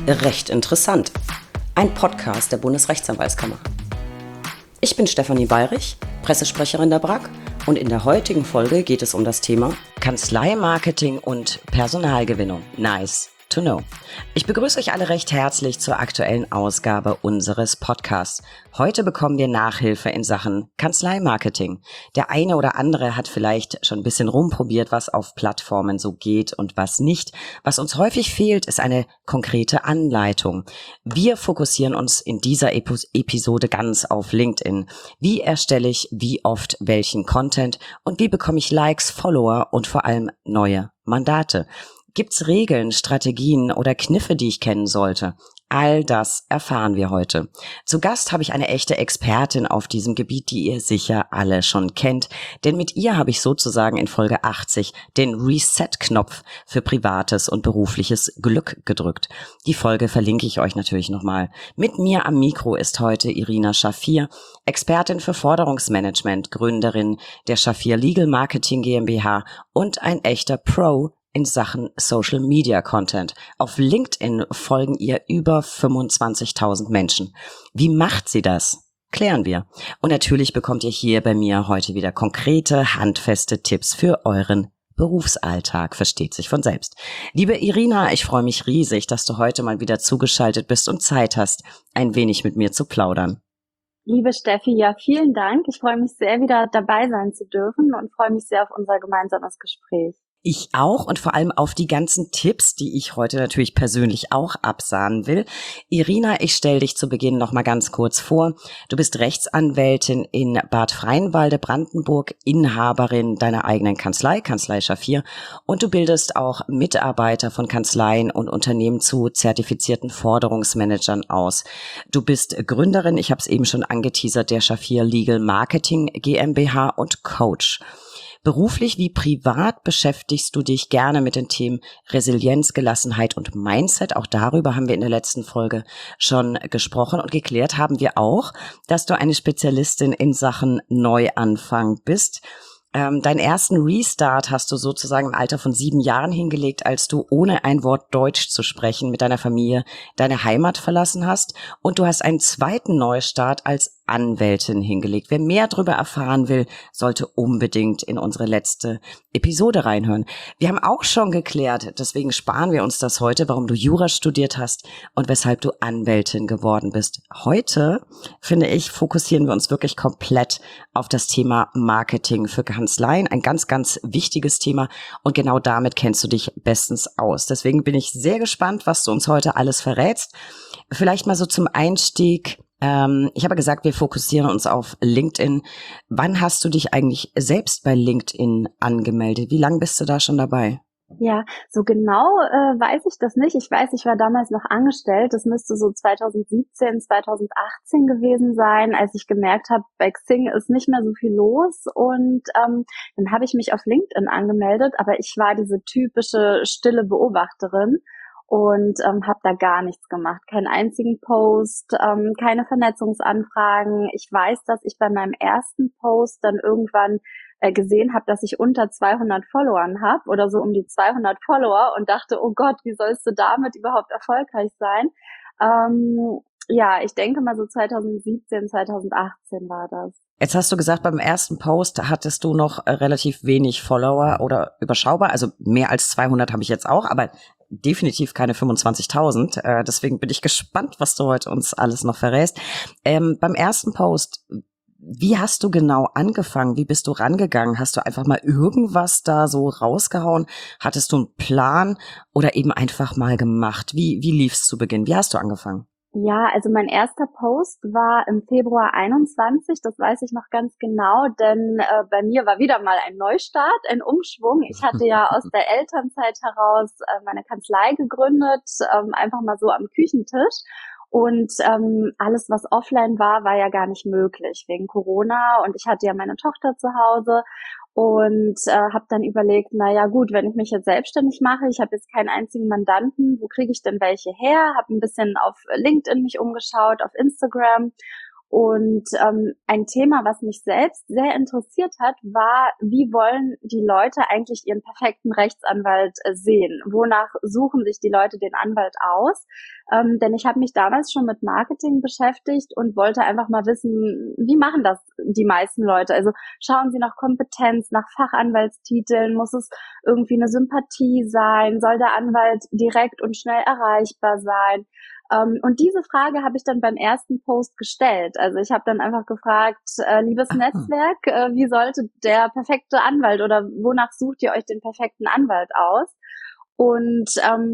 Recht interessant. Ein Podcast der Bundesrechtsanwaltskammer. Ich bin Stefanie Bayrich, Pressesprecherin der BRAG, und in der heutigen Folge geht es um das Thema Kanzleimarketing und Personalgewinnung. Nice to know. Ich begrüße euch alle recht herzlich zur aktuellen Ausgabe unseres Podcasts. Heute bekommen wir Nachhilfe in Sachen Kanzleimarketing. Der eine oder andere hat vielleicht schon ein bisschen rumprobiert, was auf Plattformen so geht und was nicht. Was uns häufig fehlt, ist eine konkrete Anleitung. Wir fokussieren uns in dieser Episode ganz auf LinkedIn. Wie erstelle ich wie oft welchen Content und wie bekomme ich Likes, Follower und vor allem neue Mandate? Gibt's Regeln, Strategien oder Kniffe, die ich kennen sollte? All das erfahren wir heute. Zu Gast habe ich eine echte Expertin auf diesem Gebiet, die ihr sicher alle schon kennt. Denn mit ihr habe ich sozusagen in Folge 80 den Reset-Knopf für privates und berufliches Glück gedrückt. Die Folge verlinke ich euch natürlich nochmal. Mit mir am Mikro ist heute Irina Schafir, Expertin für Forderungsmanagement, Gründerin der Schafir Legal Marketing GmbH und ein echter Pro in Sachen Social Media Content. Auf LinkedIn folgen ihr über 25.000 Menschen. Wie macht sie das? Klären wir. Und natürlich bekommt ihr hier bei mir heute wieder konkrete, handfeste Tipps für euren Berufsalltag, versteht sich von selbst. Liebe Irina, ich freue mich riesig, dass du heute mal wieder zugeschaltet bist und Zeit hast, ein wenig mit mir zu plaudern. Liebe Steffi, ja, vielen Dank. Ich freue mich sehr, wieder dabei sein zu dürfen und freue mich sehr auf unser gemeinsames Gespräch. Ich auch und vor allem auf die ganzen Tipps, die ich heute natürlich persönlich auch absahnen will. Irina, ich stelle dich zu Beginn noch mal ganz kurz vor. Du bist Rechtsanwältin in Bad Freienwalde, Brandenburg, Inhaberin deiner eigenen Kanzlei, Kanzlei Schafir, und du bildest auch Mitarbeiter von Kanzleien und Unternehmen zu zertifizierten Forderungsmanagern aus. Du bist Gründerin, ich habe es eben schon angeteasert, der Schafir Legal Marketing GmbH und Coach. Beruflich wie privat beschäftigst du dich gerne mit den Themen Resilienz, Gelassenheit und Mindset. Auch darüber haben wir in der letzten Folge schon gesprochen und geklärt haben wir auch, dass du eine Spezialistin in Sachen Neuanfang bist. Deinen ersten Restart hast du sozusagen im Alter von 7 Jahren hingelegt, als du ohne ein Wort Deutsch zu sprechen mit deiner Familie deine Heimat verlassen hast. Und du hast einen zweiten Neustart als Anwältin hingelegt. Wer mehr darüber erfahren will, sollte unbedingt in unsere letzte Episode reinhören. Wir haben auch schon geklärt, deswegen sparen wir uns das heute, warum du Jura studiert hast und weshalb du Anwältin geworden bist. Heute, finde ich, fokussieren wir uns wirklich komplett auf das Thema Marketing für Kanzleien. Ein ganz, ganz wichtiges Thema und genau damit kennst du dich bestens aus. Deswegen bin ich sehr gespannt, was du uns heute alles verrätst. Vielleicht mal so zum Einstieg. Ich habe gesagt, wir fokussieren uns auf LinkedIn. Wann hast du dich eigentlich selbst bei LinkedIn angemeldet? Wie lange bist du da schon dabei? Ja, so genau weiß ich das nicht. Ich weiß, ich war damals noch angestellt. Das müsste so 2017, 2018 gewesen sein, als ich gemerkt habe, bei Xing ist nicht mehr so viel los. Und dann habe ich mich auf LinkedIn angemeldet, aber ich war diese typische stille Beobachterin und habe da gar nichts gemacht. Keinen einzigen Post, keine Vernetzungsanfragen. Ich weiß, dass ich bei meinem ersten Post dann irgendwann gesehen habe, dass ich unter 200 Followern habe oder so um die 200 Follower und dachte, oh Gott, wie sollst du damit überhaupt erfolgreich sein? Ja, ich denke mal so 2017, 2018 war das. Jetzt hast du gesagt, beim ersten Post hattest du noch relativ wenig Follower oder überschaubar. Also mehr als 200 habe ich jetzt auch, aber definitiv keine 25.000. Deswegen bin ich gespannt, was du heute uns alles noch verrätst. Beim ersten Post, wie hast du genau angefangen? Wie bist du rangegangen? Hast du einfach mal irgendwas da so rausgehauen? Hattest du einen Plan oder eben einfach mal gemacht? Wie lief's zu Beginn? Wie hast du angefangen? Ja, also mein erster Post war im Februar 21, das weiß ich noch ganz genau, denn bei mir war wieder mal ein Neustart, ein Umschwung. Ich hatte ja aus der Elternzeit heraus meine Kanzlei gegründet, einfach mal so am Küchentisch. Und alles, was offline war, war ja gar nicht möglich wegen Corona. Und ich hatte ja meine Tochter zu Hause und habe dann überlegt, na ja gut, wenn ich mich jetzt selbstständig mache, ich habe jetzt keinen einzigen Mandanten, wo kriege ich denn welche her? Habe ein bisschen auf LinkedIn mich umgeschaut, auf Instagram. Und ein Thema, was mich selbst sehr interessiert hat, war, wie wollen die Leute eigentlich ihren perfekten Rechtsanwalt sehen? Wonach suchen sich die Leute den Anwalt aus? Denn ich habe mich damals schon mit Marketing beschäftigt und wollte einfach mal wissen, wie machen das die meisten Leute? Also schauen sie nach Kompetenz, nach Fachanwaltstiteln, muss es irgendwie eine Sympathie sein, soll der Anwalt direkt und schnell erreichbar sein? Und diese Frage habe ich dann beim ersten Post gestellt. Also ich habe dann einfach gefragt, liebes Netzwerk, wie sollte der perfekte Anwalt oder wonach sucht ihr euch den perfekten Anwalt aus? Und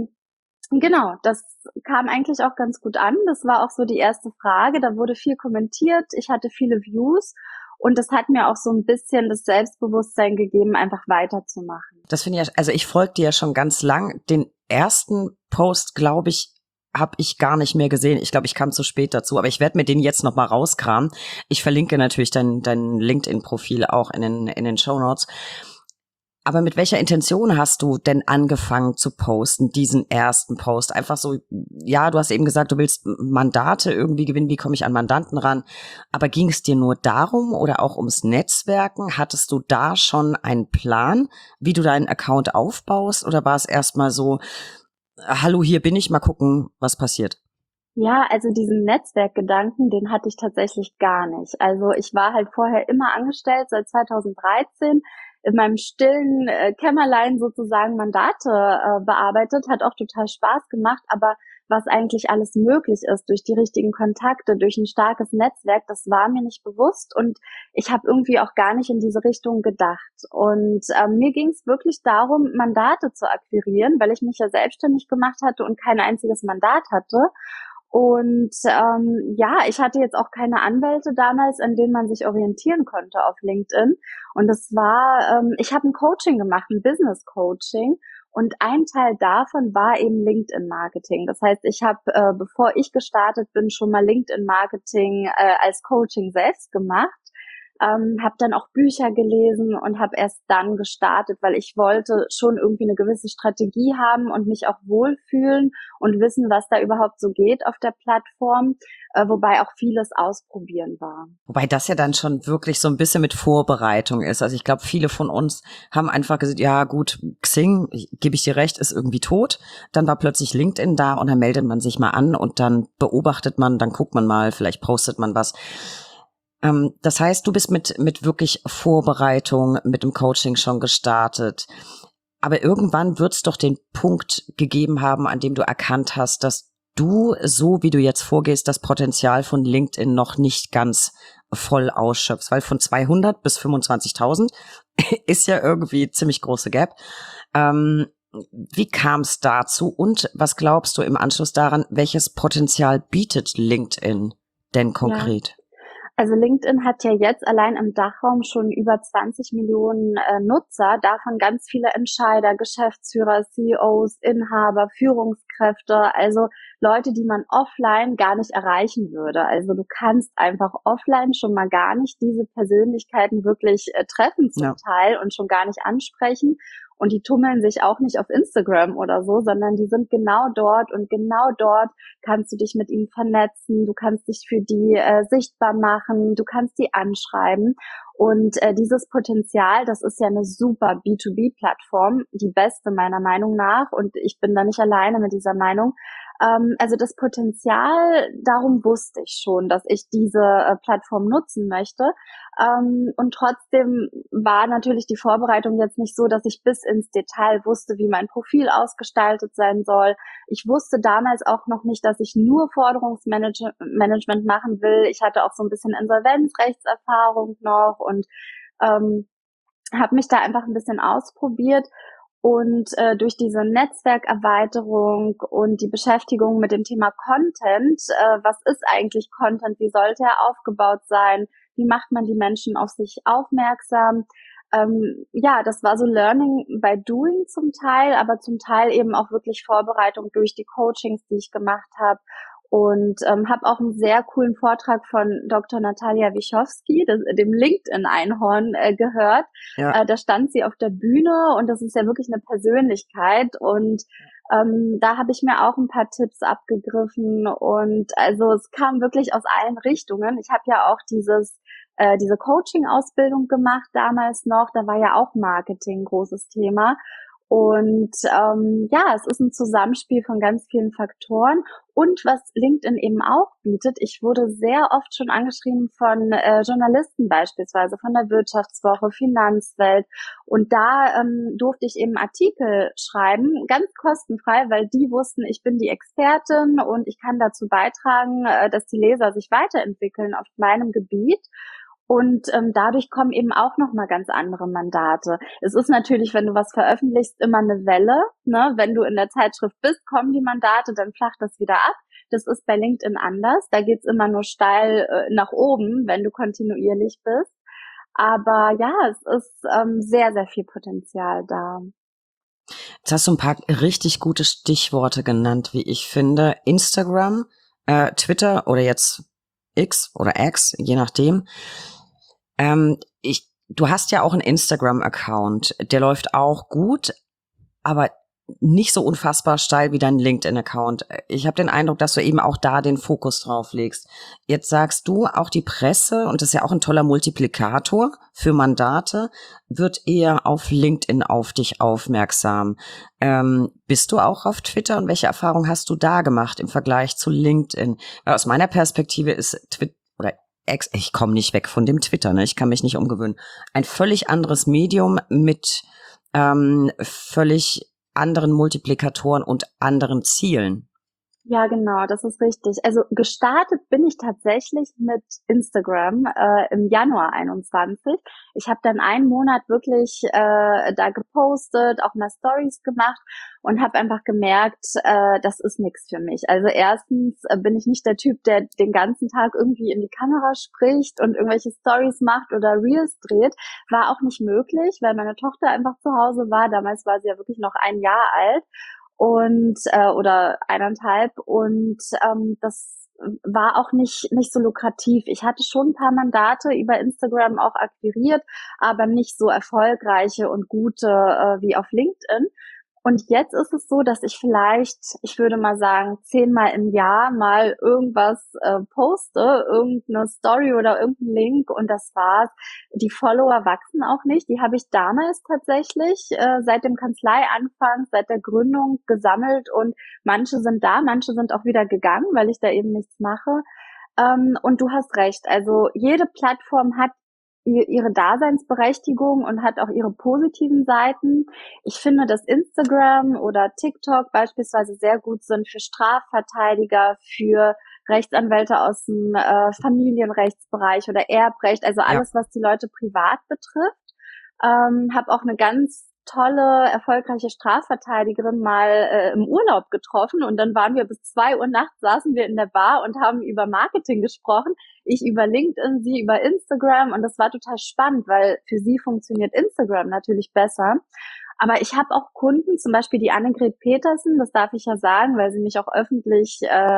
genau, das kam eigentlich auch ganz gut an. Das war auch so die erste Frage. Da wurde viel kommentiert. Ich hatte viele Views. Und das hat mir auch so ein bisschen das Selbstbewusstsein gegeben, einfach weiterzumachen. Das finde ich, also ich folge dir ja schon ganz lang. Den ersten Post, glaube ich, habe ich gar nicht mehr gesehen. Ich glaube, ich kam zu spät dazu, aber ich werde mir den jetzt noch mal rauskramen. Ich verlinke natürlich dein LinkedIn-Profil auch in den Shownotes. Aber mit welcher Intention hast du denn angefangen zu posten, diesen ersten Post? Einfach so, ja, du hast eben gesagt, du willst Mandate irgendwie gewinnen, wie komme ich an Mandanten ran? Aber ging es dir nur darum oder auch ums Netzwerken? Hattest du da schon einen Plan, wie du deinen Account aufbaust? Oder war es erstmal so, hallo, hier bin ich, mal gucken, was passiert? Ja, also diesen Netzwerkgedanken, den hatte ich tatsächlich gar nicht. Also ich war halt vorher immer angestellt, seit 2013, in meinem stillen Kämmerlein sozusagen Mandate bearbeitet, hat auch total Spaß gemacht, aber was eigentlich alles möglich ist durch die richtigen Kontakte, durch ein starkes Netzwerk, das war mir nicht bewusst und ich habe irgendwie auch gar nicht in diese Richtung gedacht. Und mir ging es wirklich darum, Mandate zu akquirieren, weil ich mich ja selbstständig gemacht hatte und kein einziges Mandat hatte. Und ja, ich hatte jetzt auch keine Anwälte damals, an denen man sich orientieren konnte auf LinkedIn. Und das war, ich habe ein Coaching gemacht, ein Business Coaching. Und ein Teil davon war eben LinkedIn-Marketing. Das heißt, ich habe, bevor ich gestartet bin, schon mal LinkedIn-Marketing als Coaching selbst gemacht. Habe dann auch Bücher gelesen und habe erst dann gestartet, weil ich wollte schon irgendwie eine gewisse Strategie haben und mich auch wohlfühlen und wissen, was da überhaupt so geht auf der Plattform, wobei auch vieles ausprobieren war. Wobei das ja dann schon wirklich so ein bisschen mit Vorbereitung ist. Also ich glaube, viele von uns haben einfach gesagt, ja gut, Xing, gebe ich dir recht, ist irgendwie tot. Dann war plötzlich LinkedIn da und dann meldet man sich mal an und dann beobachtet man, dann guckt man mal, vielleicht postet man was. Das heißt, du bist mit wirklich Vorbereitung, mit dem Coaching schon gestartet. Aber irgendwann wird es doch den Punkt gegeben haben, an dem du erkannt hast, dass du, so wie du jetzt vorgehst, das Potenzial von LinkedIn noch nicht ganz voll ausschöpfst. Weil von 200 bis 25.000 ist ja irgendwie ziemlich große Gap. Wie kam es dazu und was glaubst du im Anschluss daran, welches Potenzial bietet LinkedIn denn konkret? Ja. Also LinkedIn hat ja jetzt allein im Dachraum schon über 20 Millionen Nutzer, davon ganz viele Entscheider, Geschäftsführer, CEOs, Inhaber, Führungskräfte, also Leute, die man offline gar nicht erreichen würde. Also du kannst einfach offline schon mal gar nicht diese Persönlichkeiten wirklich treffen zum Teil und schon gar nicht ansprechen. Und die tummeln sich auch nicht auf Instagram oder so, sondern die sind genau dort und genau dort kannst du dich mit ihnen vernetzen, du kannst dich für die sichtbar machen, du kannst die anschreiben. Und dieses Potenzial, das ist ja eine super B2B-Plattform, die beste meiner Meinung nach. Und ich bin da nicht alleine mit dieser Meinung. Also das Potenzial, darum wusste ich schon, dass ich diese Plattform nutzen möchte. Und trotzdem war natürlich die Vorbereitung jetzt nicht so, dass ich bis ins Detail wusste, wie mein Profil ausgestaltet sein soll. Ich wusste damals auch noch nicht, dass ich nur Forderungsmanagement machen will. Ich hatte auch so ein bisschen Insolvenzrechtserfahrung noch und habe mich da einfach ein bisschen ausprobiert. Und durch diese Netzwerkerweiterung und die Beschäftigung mit dem Thema Content, was ist eigentlich Content, wie sollte er aufgebaut sein, wie macht man die Menschen auf sich aufmerksam, ja, das war so Learning by Doing zum Teil, aber zum Teil eben auch wirklich Vorbereitung durch die Coachings, die ich gemacht habe. Und habe auch einen sehr coolen Vortrag von Dr. Natalia Wischowski, dem LinkedIn-Einhorn, gehört. Ja. Da stand sie auf der Bühne und das ist ja wirklich eine Persönlichkeit. Und da habe ich mir auch ein paar Tipps abgegriffen. Und also es kam wirklich aus allen Richtungen. Ich habe ja auch diese Coaching-Ausbildung gemacht damals noch. Da war ja auch Marketing ein großes Thema. Und ja, es ist ein Zusammenspiel von ganz vielen Faktoren. Und was LinkedIn eben auch bietet, ich wurde sehr oft schon angeschrieben von Journalisten beispielsweise, von der Wirtschaftswoche, Finanzwelt. Und da durfte ich eben Artikel schreiben, ganz kostenfrei, weil die wussten, ich bin die Expertin und ich kann dazu beitragen, dass die Leser sich weiterentwickeln auf meinem Gebiet. Und dadurch kommen eben auch nochmal ganz andere Mandate. Es ist natürlich, wenn du was veröffentlichst, immer eine Welle. Ne? Wenn du in der Zeitschrift bist, kommen die Mandate, dann flacht das wieder ab. Das ist bei LinkedIn anders. Da geht's immer nur steil nach oben, wenn du kontinuierlich bist. Aber ja, es ist sehr, sehr viel Potenzial da. Jetzt hast du ein paar richtig gute Stichworte genannt, wie ich finde. Instagram, Twitter oder jetzt X oder X, je nachdem. Du hast ja auch einen Instagram-Account, der läuft auch gut, aber nicht so unfassbar steil wie dein LinkedIn-Account. Ich habe den Eindruck, dass du eben auch da den Fokus drauf legst. Jetzt sagst du, auch die Presse, und das ist ja auch ein toller Multiplikator für Mandate, wird eher auf LinkedIn auf dich aufmerksam. Bist du auch auf Twitter und welche Erfahrung hast du da gemacht im Vergleich zu LinkedIn? Weil aus meiner Perspektive ist Twitter oder X, ich komme nicht weg von dem Twitter, ne? Ich kann mich nicht umgewöhnen. Ein völlig anderes Medium mit völlig anderen Multiplikatoren und anderen Zielen. Ja, genau, das ist richtig. Also gestartet bin ich tatsächlich mit Instagram im Januar 21. Ich habe dann einen Monat wirklich da gepostet, auch mal Stories gemacht und habe einfach gemerkt, das ist nichts für mich. Also erstens bin ich nicht der Typ, der den ganzen Tag irgendwie in die Kamera spricht und irgendwelche Stories macht oder Reels dreht. War auch nicht möglich, weil meine Tochter einfach zu Hause war. Damals war sie ja wirklich noch 1 Jahr alt. Und oder 1,5 und das war auch nicht so lukrativ. Ich hatte schon ein paar Mandate über Instagram auch akquiriert, aber nicht so erfolgreiche und gute wie auf LinkedIn. Und jetzt ist es so, dass ich vielleicht, ich würde mal sagen, 10-mal im Jahr mal irgendwas poste, irgendeine Story oder irgendeinen Link und das war's. Die Follower wachsen auch nicht. Die habe ich damals tatsächlich seit dem Kanzleianfang, seit der Gründung gesammelt und manche sind da, manche sind auch wieder gegangen, weil ich da eben nichts mache. Und du hast recht. Also jede Plattform hat ihre Daseinsberechtigung und hat auch ihre positiven Seiten. Ich finde, dass Instagram oder TikTok beispielsweise sehr gut sind für Strafverteidiger, für Rechtsanwälte aus dem Familienrechtsbereich oder Erbrecht, also alles, was die Leute privat betrifft. Habe auch eine ganz tolle, erfolgreiche Strafverteidigerin mal im Urlaub getroffen und dann waren wir bis 2 Uhr nachts, saßen wir in der Bar und haben über Marketing gesprochen. Ich über LinkedIn, sie über Instagram und das war total spannend, weil für sie funktioniert Instagram natürlich besser. Aber ich habe auch Kunden, zum Beispiel die Annegret Petersen, das darf ich ja sagen, weil sie mich auch öffentlich,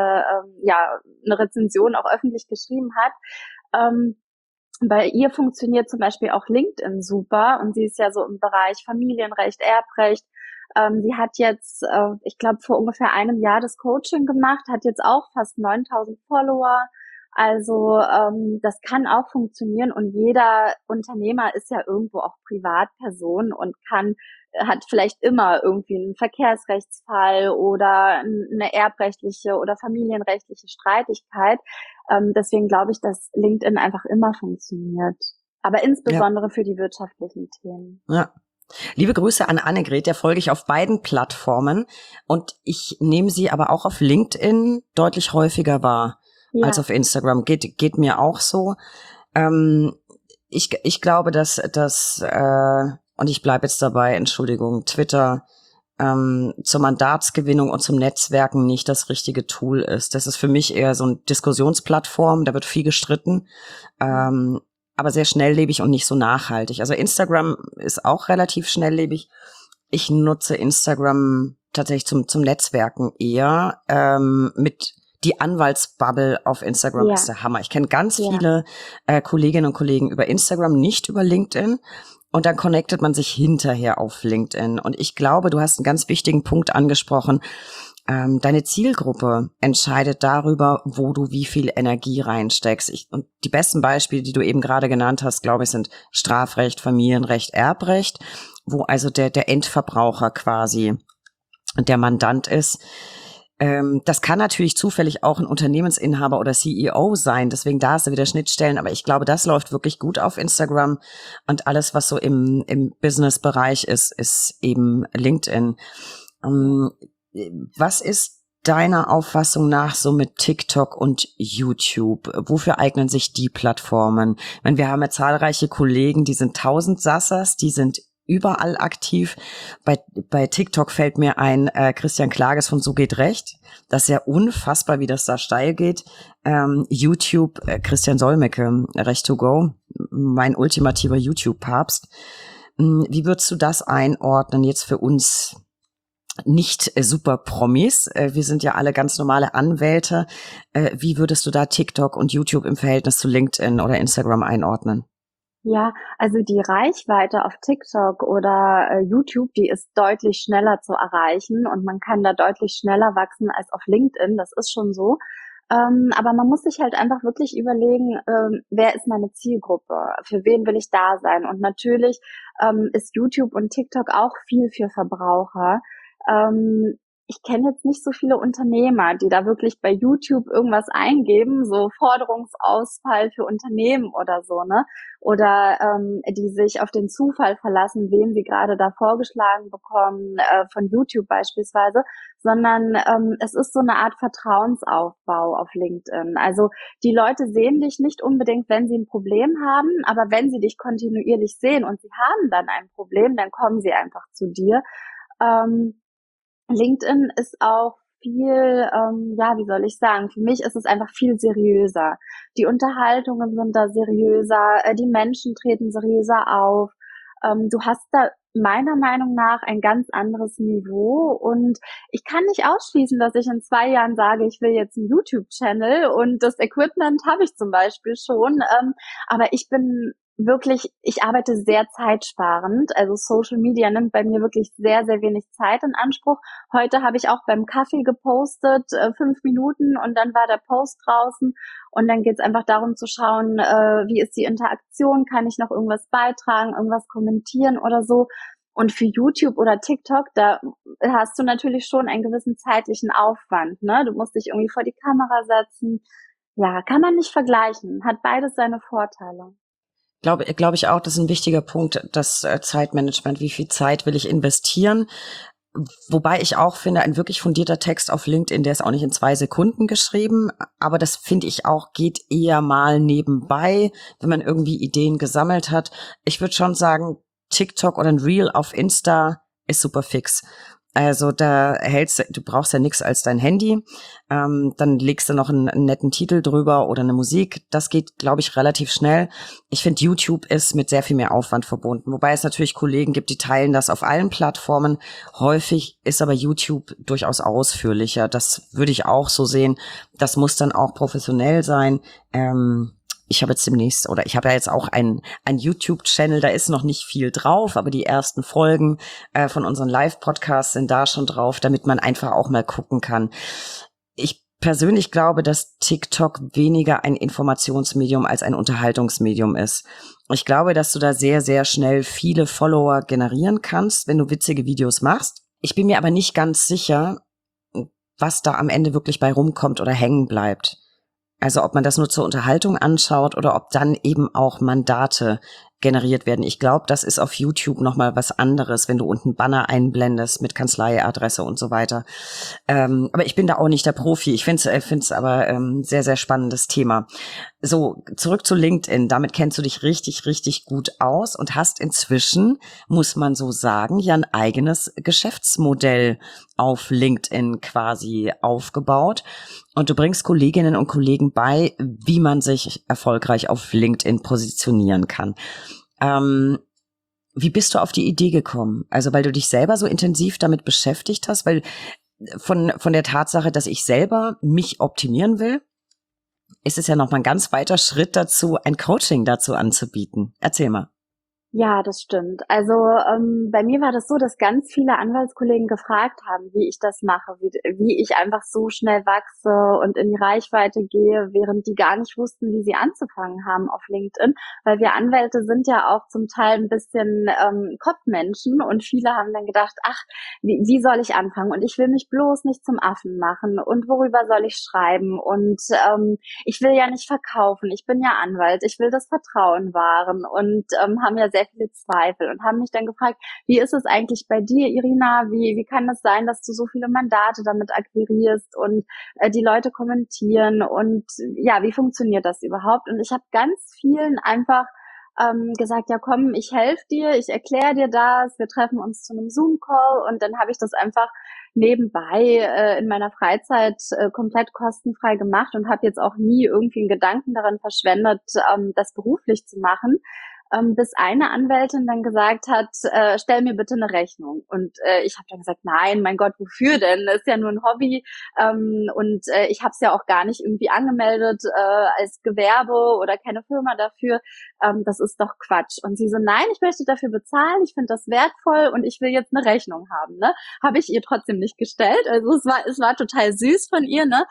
ja, eine Rezension auch öffentlich geschrieben hat. Bei ihr funktioniert zum Beispiel auch LinkedIn super und sie ist ja so im Bereich Familienrecht, Erbrecht. Sie hat jetzt, ich glaube, vor ungefähr einem Jahr das Coaching gemacht, hat jetzt auch fast 9.000 Follower. Also das kann auch funktionieren und jeder Unternehmer ist ja irgendwo auch Privatperson und hat vielleicht immer irgendwie einen Verkehrsrechtsfall oder eine erbrechtliche oder familienrechtliche Streitigkeit. Deswegen glaube ich, dass LinkedIn einfach immer funktioniert. Aber insbesondere für die wirtschaftlichen Themen. Ja. Liebe Grüße an Annegret, der folge ich auf beiden Plattformen und ich nehme sie aber auch auf LinkedIn deutlich häufiger wahr als auf Instagram. Geht mir auch so. Ich glaube, dass und ich bleibe jetzt dabei, Entschuldigung, Twitter zur Mandatsgewinnung und zum Netzwerken nicht das richtige Tool ist. Das ist für mich eher so eine Diskussionsplattform, da wird viel gestritten, aber sehr schnelllebig und nicht so nachhaltig. Also Instagram ist auch relativ schnelllebig. Ich nutze Instagram tatsächlich zum Netzwerken eher mit die Anwaltsbubble auf Instagram ist der Hammer. Ich kenne ganz viele Kolleginnen und Kollegen über Instagram, nicht über LinkedIn. Und dann connectet man sich hinterher auf LinkedIn. Und ich glaube, du hast einen ganz wichtigen Punkt angesprochen. Deine Zielgruppe entscheidet darüber, wo du wie viel Energie reinsteckst. Und die besten Beispiele, die du eben gerade genannt hast, glaube ich, sind Strafrecht, Familienrecht, Erbrecht, wo also der Endverbraucher quasi der Mandant ist. Das kann natürlich zufällig auch ein Unternehmensinhaber oder CEO sein, deswegen da hast du wieder Schnittstellen, aber ich glaube, das läuft wirklich gut auf Instagram, und alles, was so im Business-Bereich ist eben LinkedIn. Was ist deiner Auffassung nach so mit TikTok und YouTube? Wofür eignen sich die Plattformen? Ich meine, wir haben ja zahlreiche Kollegen, die sind Tausendsassers, die sind überall aktiv. Bei TikTok fällt mir ein, Christian Klages von So geht Recht. Das ist ja unfassbar, wie das da steil geht. YouTube, Christian Solmecke, Recht to go, mein ultimativer YouTube-Papst. Wie würdest du das einordnen jetzt für uns nicht super Promis? Wir sind ja alle ganz normale Anwälte. Wie würdest du da TikTok und YouTube im Verhältnis zu LinkedIn oder Instagram einordnen? Ja, also die Reichweite auf TikTok oder YouTube, die ist deutlich schneller zu erreichen und man kann da deutlich schneller wachsen als auf LinkedIn, das ist schon so. Aber man muss sich halt einfach wirklich überlegen, wer ist meine Zielgruppe, für wen will ich da sein? Und natürlich ist YouTube und TikTok auch viel für Verbraucher. Ich kenne jetzt nicht so viele Unternehmer, die da wirklich bei YouTube irgendwas eingeben, so Forderungsausfall für Unternehmen oder so, ne? Oder die sich auf den Zufall verlassen, wen sie gerade da vorgeschlagen bekommen, von YouTube beispielsweise, sondern es ist so eine Art Vertrauensaufbau auf LinkedIn. Also die Leute sehen dich nicht unbedingt, wenn sie ein Problem haben, aber wenn sie dich kontinuierlich sehen und sie haben dann ein Problem, dann kommen sie einfach zu dir. LinkedIn ist auch viel, ja, wie soll ich sagen, für mich ist es einfach viel seriöser. Die Unterhaltungen sind da seriöser, die Menschen treten seriöser auf. Du hast da meiner Meinung nach ein ganz anderes Niveau und ich kann nicht ausschließen, dass ich in 2 Jahren sage, ich will jetzt einen YouTube-Channel und das Equipment habe ich zum Beispiel schon, aber ich arbeite sehr zeitsparend. Also Social Media nimmt bei mir wirklich sehr, sehr wenig Zeit in Anspruch. Heute habe ich auch beim Kaffee gepostet, 5 Minuten und dann war der Post draußen. Und dann geht es einfach darum zu schauen, wie ist die Interaktion, kann ich noch irgendwas beitragen, irgendwas kommentieren oder so. Und für YouTube oder TikTok, da hast du natürlich schon einen gewissen zeitlichen Aufwand, ne? Du musst dich irgendwie vor die Kamera setzen. Ja, kann man nicht vergleichen. Hat beides seine Vorteile. Glaube ich auch, das ist ein wichtiger Punkt, das Zeitmanagement. Wie viel Zeit will ich investieren? Wobei ich auch finde, ein wirklich fundierter Text auf LinkedIn, der ist auch nicht in 2 Sekunden geschrieben, aber das finde ich auch, geht eher mal nebenbei, wenn man irgendwie Ideen gesammelt hat. Ich würde schon sagen, TikTok oder ein Reel auf Insta ist super fix. Also du brauchst ja nichts als dein Handy, dann legst du noch einen netten Titel drüber oder eine Musik. Das geht, glaube ich, relativ schnell. Ich finde, YouTube ist mit sehr viel mehr Aufwand verbunden, wobei es natürlich Kollegen gibt, die teilen das auf allen Plattformen. Häufig ist aber YouTube durchaus ausführlicher. Das würde ich auch so sehen. Das muss dann auch professionell sein. Ich habe ja jetzt auch einen YouTube-Channel, da ist noch nicht viel drauf, aber die ersten Folgen von unseren Live-Podcasts sind da schon drauf, damit man einfach auch mal gucken kann. Ich persönlich glaube, dass TikTok weniger ein Informationsmedium als ein Unterhaltungsmedium ist. Ich glaube, dass du da sehr, sehr schnell viele Follower generieren kannst, wenn du witzige Videos machst. Ich bin mir aber nicht ganz sicher, was da am Ende wirklich bei rumkommt oder hängen bleibt. Also ob man das nur zur Unterhaltung anschaut oder ob dann eben auch Mandate generiert werden. Ich glaube, das ist auf YouTube nochmal was anderes, wenn du unten Banner einblendest mit Kanzleiadresse und so weiter. Aber ich bin da auch nicht der Profi. Ich finde es aber sehr, sehr spannendes Thema. So, zurück zu LinkedIn. Damit kennst du dich richtig, richtig gut aus und hast inzwischen, muss man so sagen, ja ein eigenes Geschäftsmodell auf LinkedIn quasi aufgebaut. Und du bringst Kolleginnen und Kollegen bei, wie man sich erfolgreich auf LinkedIn positionieren kann. Wie bist du auf die Idee gekommen? Also weil du dich selber so intensiv damit beschäftigt hast, weil von der Tatsache, dass ich selber mich optimieren will, ist es ja noch mal ein ganz weiter Schritt dazu, ein Coaching dazu anzubieten. Erzähl mal. Ja, das stimmt. Also bei mir war das so, dass ganz viele Anwaltskollegen gefragt haben, wie ich das mache, wie ich einfach so schnell wachse und in die Reichweite gehe, während die gar nicht wussten, wie sie anzufangen haben auf LinkedIn. Weil wir Anwälte sind ja auch zum Teil ein bisschen Kopfmenschen und viele haben dann gedacht, ach, wie soll ich anfangen? Und ich will mich bloß nicht zum Affen machen. Und worüber soll ich schreiben? Und ich will ja nicht verkaufen. Ich bin ja Anwalt. Ich will das Vertrauen wahren und haben ja sehr viele Zweifel und haben mich dann gefragt, wie ist es eigentlich bei dir, Irina? Wie kann es sein, dass du so viele Mandate damit akquirierst und die Leute kommentieren und ja, wie funktioniert das überhaupt? Und ich habe ganz vielen einfach gesagt, ja komm, ich helfe dir, ich erkläre dir das, wir treffen uns zu einem Zoom-Call und dann habe ich das einfach nebenbei in meiner Freizeit komplett kostenfrei gemacht und habe jetzt auch nie irgendwie einen Gedanken daran verschwendet, das beruflich zu machen. Bis eine Anwältin dann gesagt hat, stell mir bitte eine Rechnung. Und ich habe dann gesagt, nein, mein Gott, wofür denn? Das ist ja nur ein Hobby. Und ich habe es ja auch gar nicht irgendwie angemeldet als Gewerbe oder keine Firma dafür. Das ist doch Quatsch. Und sie so, nein, ich möchte dafür bezahlen, ich finde das wertvoll und ich will jetzt eine Rechnung haben. Ne? Habe ich ihr trotzdem nicht gestellt. Also es war total süß von ihr, ne?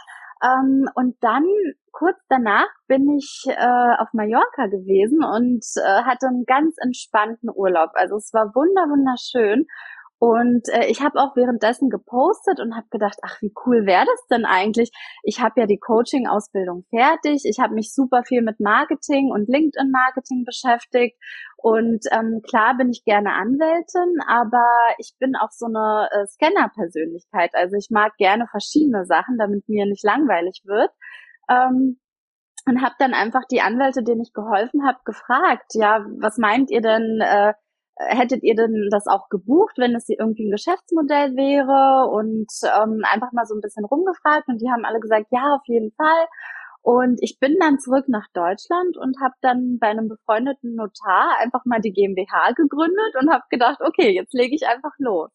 Und dann kurz danach bin ich auf Mallorca gewesen und hatte einen ganz entspannten Urlaub. Also es war wunderschön. Und ich habe auch währenddessen gepostet und habe gedacht, ach, wie cool wäre das denn eigentlich? Ich habe ja die Coaching-Ausbildung fertig. Ich habe mich super viel mit Marketing und LinkedIn-Marketing beschäftigt. Und klar bin ich gerne Anwältin, aber ich bin auch so eine Scanner-Persönlichkeit. Also ich mag gerne verschiedene Sachen, damit mir nicht langweilig wird. Ähm, und habe dann einfach die Anwälte, denen ich geholfen habe, gefragt, ja, was meint ihr denn, hättet ihr denn das auch gebucht, wenn es irgendwie ein Geschäftsmodell wäre? Und einfach mal so ein bisschen rumgefragt und die haben alle gesagt, ja, auf jeden Fall. Und ich bin dann zurück nach Deutschland und habe dann bei einem befreundeten Notar einfach mal die GmbH gegründet und habe gedacht, okay, jetzt lege ich einfach los.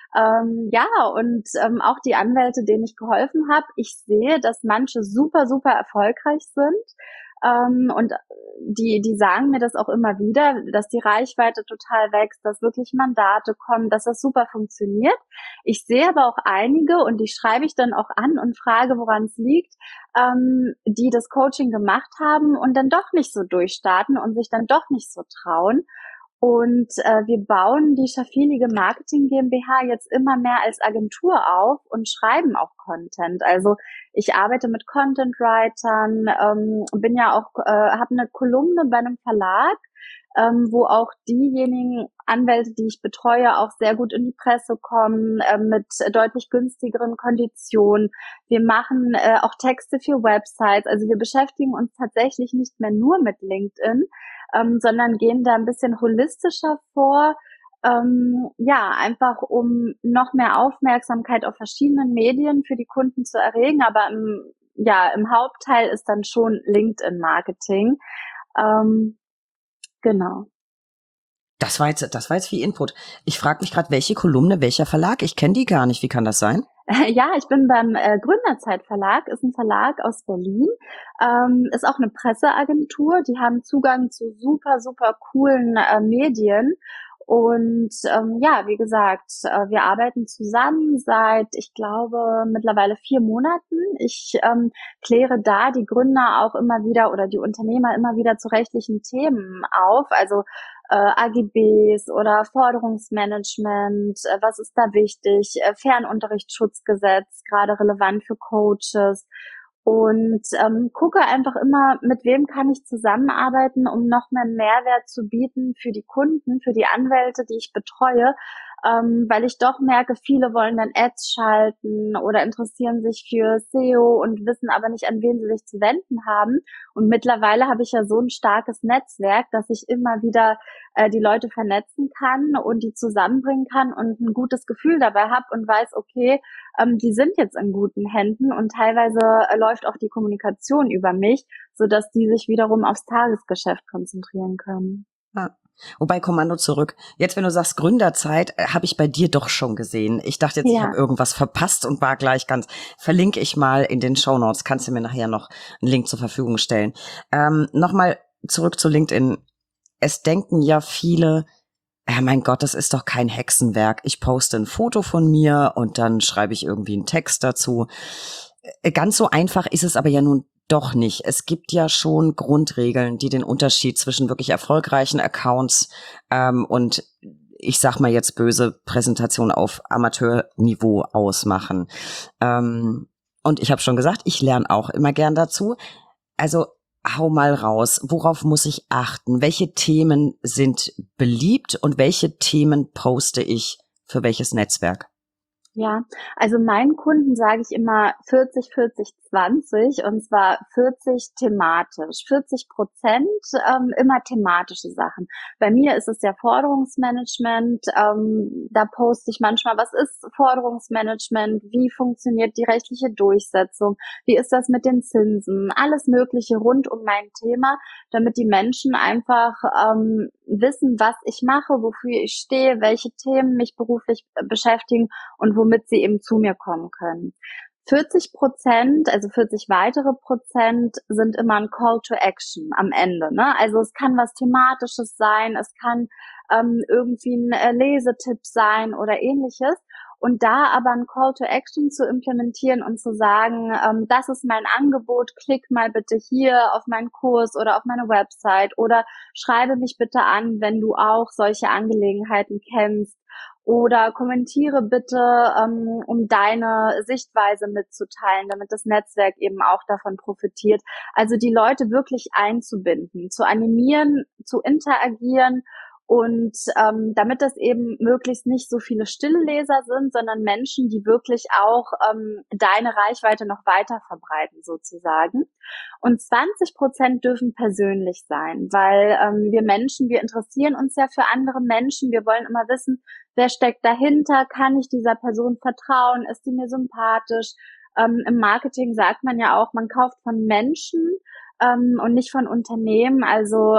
Ja, und auch die Anwälte, denen ich geholfen habe, ich sehe, dass manche super erfolgreich sind. Und die sagen mir das auch immer wieder, dass die Reichweite total wächst, dass wirklich Mandate kommen, dass das super funktioniert. Ich sehe aber auch einige und die schreibe ich dann auch an und frage, woran es liegt, die das Coaching gemacht haben und dann doch nicht so durchstarten und sich dann doch nicht so trauen. Und wir bauen die Schaffilige Marketing GmbH jetzt immer mehr als Agentur auf und schreiben auch Content. Also ich arbeite mit Content-Writern, bin ja auch, habe eine Kolumne bei einem Verlag, wo auch diejenigen Anwälte, die ich betreue, auch sehr gut in die Presse kommen, mit deutlich günstigeren Konditionen. Wir machen auch Texte für Websites. Also wir beschäftigen uns tatsächlich nicht mehr nur mit LinkedIn, sondern gehen da ein bisschen holistischer vor. Ja, einfach um noch mehr Aufmerksamkeit auf verschiedenen Medien für die Kunden zu erregen. Aber im Hauptteil ist dann schon LinkedIn-Marketing. Genau. Das war jetzt viel Input. Ich frage mich gerade, welche Kolumne, welcher Verlag? Ich kenne die gar nicht. Wie kann das sein? Ja, ich bin beim Gründerzeit-Verlag, ist ein Verlag aus Berlin, ist auch eine Presseagentur, die haben Zugang zu super coolen Medien und ja, wie gesagt, wir arbeiten zusammen seit, ich glaube, mittlerweile 4 Monaten. Ich kläre da die Gründer auch immer wieder oder die Unternehmer immer wieder zu rechtlichen Themen auf, also AGBs oder Forderungsmanagement, was ist da wichtig, Fernunterrichtsschutzgesetz, gerade relevant für Coaches und gucke einfach immer, mit wem kann ich zusammenarbeiten, um noch mehr Mehrwert zu bieten für die Kunden, für die Anwälte, die ich betreue, weil ich doch merke, viele wollen dann Ads schalten oder interessieren sich für SEO und wissen aber nicht, an wen sie sich zu wenden haben. Und mittlerweile habe ich ja so ein starkes Netzwerk, dass ich immer wieder die Leute vernetzen kann und die zusammenbringen kann und ein gutes Gefühl dabei habe und weiß, okay, die sind jetzt in guten Händen und teilweise läuft auch die Kommunikation über mich, sodass die sich wiederum aufs Tagesgeschäft konzentrieren können. Ja. Wobei, Kommando zurück. Jetzt, wenn du sagst Gründerzeit, habe ich bei dir doch schon gesehen. Ich dachte jetzt, ich habe irgendwas verpasst und war gleich ganz, verlinke ich mal in den Shownotes. Kannst du mir nachher noch einen Link zur Verfügung stellen. Nochmal zurück zu LinkedIn. es denken ja viele, ja, mein Gott, das ist doch kein Hexenwerk. Ich poste ein Foto von mir und dann schreibe ich irgendwie einen Text dazu. Ganz so einfach ist es aber ja nun doch nicht. Es gibt ja schon Grundregeln, die den Unterschied zwischen wirklich erfolgreichen Accounts und ich sag mal jetzt böse Präsentation auf Amateurniveau ausmachen. Und ich habe schon gesagt, ich lerne auch immer gern dazu. Also hau mal raus, worauf muss ich achten? Welche Themen sind beliebt und welche Themen poste ich für welches Netzwerk? Ja, also meinen Kunden sage ich immer 40, 40, 20 und zwar 40 thematisch, 40% immer thematische Sachen. Bei mir ist es ja Forderungsmanagement, da poste ich manchmal, was ist Forderungsmanagement, wie funktioniert die rechtliche Durchsetzung, wie ist das mit den Zinsen, alles Mögliche rund um mein Thema, damit die Menschen einfach wissen, was ich mache, wofür ich stehe, welche Themen mich beruflich beschäftigen und womit sie eben zu mir kommen können. 40%, also 40 weitere Prozent sind immer ein Call to Action am Ende, ne? Also es kann was Thematisches sein, es kann irgendwie ein Lesetipp sein oder ähnliches. Und da aber ein Call to Action zu implementieren und zu sagen, das ist mein Angebot, klick mal bitte hier auf meinen Kurs oder auf meine Website oder schreibe mich bitte an, wenn du auch solche Angelegenheiten kennst. Oder kommentiere bitte, um deine Sichtweise mitzuteilen, damit das Netzwerk eben auch davon profitiert. Also die Leute wirklich einzubinden, zu animieren, zu interagieren und damit das eben möglichst nicht so viele stille Leser sind, sondern Menschen, die wirklich auch deine Reichweite noch weiter verbreiten sozusagen. Und 20% dürfen persönlich sein, weil wir Menschen, wir interessieren uns ja für andere Menschen. Wir wollen immer wissen, wer steckt dahinter? Kann ich dieser Person vertrauen? Ist die mir sympathisch? Im Marketing sagt man ja auch, man kauft von Menschen und nicht von Unternehmen. Also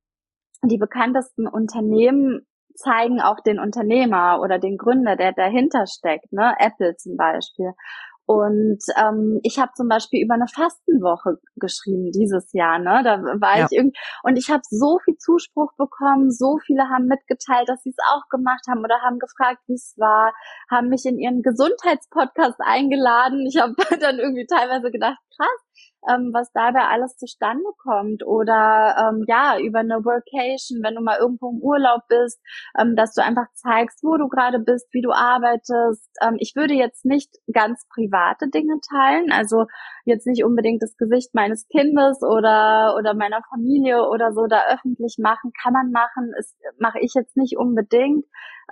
die bekanntesten Unternehmen zeigen auch den Unternehmer oder den Gründer, der dahinter steckt, ne? Apple zum Beispiel. Und ich habe zum Beispiel über eine Fastenwoche geschrieben dieses Jahr, ne? Da war Ja. ich irgendwie und ich habe so viel Zuspruch bekommen, so viele haben mitgeteilt, dass sie es auch gemacht haben oder haben gefragt, wie es war, haben mich in ihren Gesundheitspodcast eingeladen. Ich habe dann irgendwie teilweise gedacht, krass, was dabei alles zustande kommt oder ja, über eine Workation, wenn du mal irgendwo im Urlaub bist, dass du einfach zeigst, wo du gerade bist, wie du arbeitest. Ich würde jetzt nicht ganz private Dinge teilen, also jetzt nicht unbedingt das Gesicht meines Kindes oder meiner Familie oder so da öffentlich machen, kann man machen, mache ich jetzt nicht unbedingt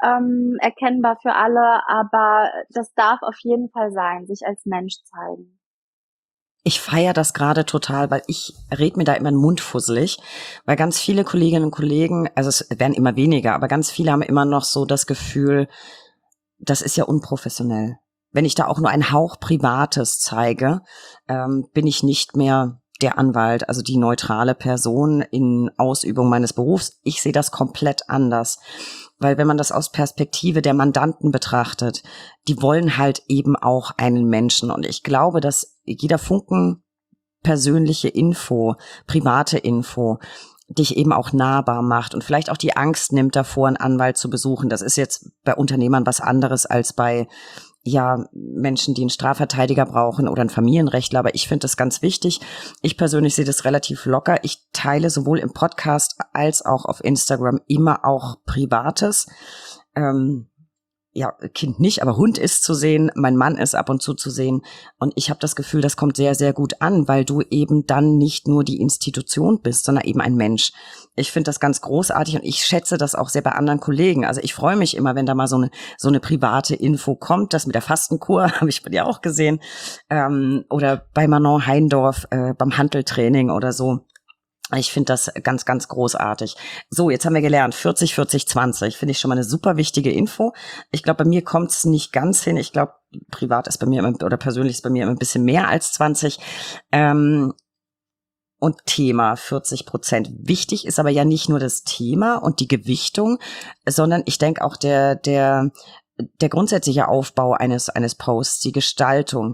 erkennbar für alle, aber das darf auf jeden Fall sein, sich als Mensch zeigen. Ich feiere das gerade total, weil ich rede mir da immer den Mund fusselig, weil ganz viele Kolleginnen und Kollegen, also es werden immer weniger, aber ganz viele haben immer noch so das Gefühl, das ist ja unprofessionell. Wenn ich da auch nur ein Hauch Privates zeige, bin ich nicht mehr der Anwalt, also die neutrale Person in Ausübung meines Berufs. Ich sehe das komplett anders. Weil wenn man das aus Perspektive der Mandanten betrachtet, die wollen halt eben auch einen Menschen. Und ich glaube, dass jeder Funken persönliche Info, private Info, dich eben auch nahbar macht und vielleicht auch die Angst nimmt davor, einen Anwalt zu besuchen. Das ist jetzt bei Unternehmern was anderes als bei Menschen, die einen Strafverteidiger brauchen oder einen Familienrechtler. Aber ich finde das ganz wichtig. Ich persönlich sehe das relativ locker. Ich teile sowohl im Podcast als auch auf Instagram immer auch Privates. Kind nicht, aber Hund ist zu sehen, mein Mann ist ab und zu sehen und ich habe das Gefühl, das kommt sehr, sehr gut an, weil du eben dann nicht nur die Institution bist, sondern eben ein Mensch. Ich finde das ganz großartig und ich schätze das auch sehr bei anderen Kollegen. Also ich freue mich immer, wenn da mal so eine private Info kommt. Das mit der Fastenkur habe ich bei dir auch gesehen oder bei Manon Heindorf beim Hanteltraining oder so. Ich finde das ganz, ganz großartig. So, jetzt haben wir gelernt, 40, 40, 20. Finde ich schon mal eine super wichtige Info. Ich glaube, bei mir kommt es nicht ganz hin. Ich glaube, privat ist bei mir immer, oder persönlich ist bei mir immer ein bisschen mehr als 20. Und Thema 40%. Wichtig ist aber ja nicht nur das Thema und die Gewichtung, sondern ich denke auch der der grundsätzliche Aufbau eines Posts, die Gestaltung,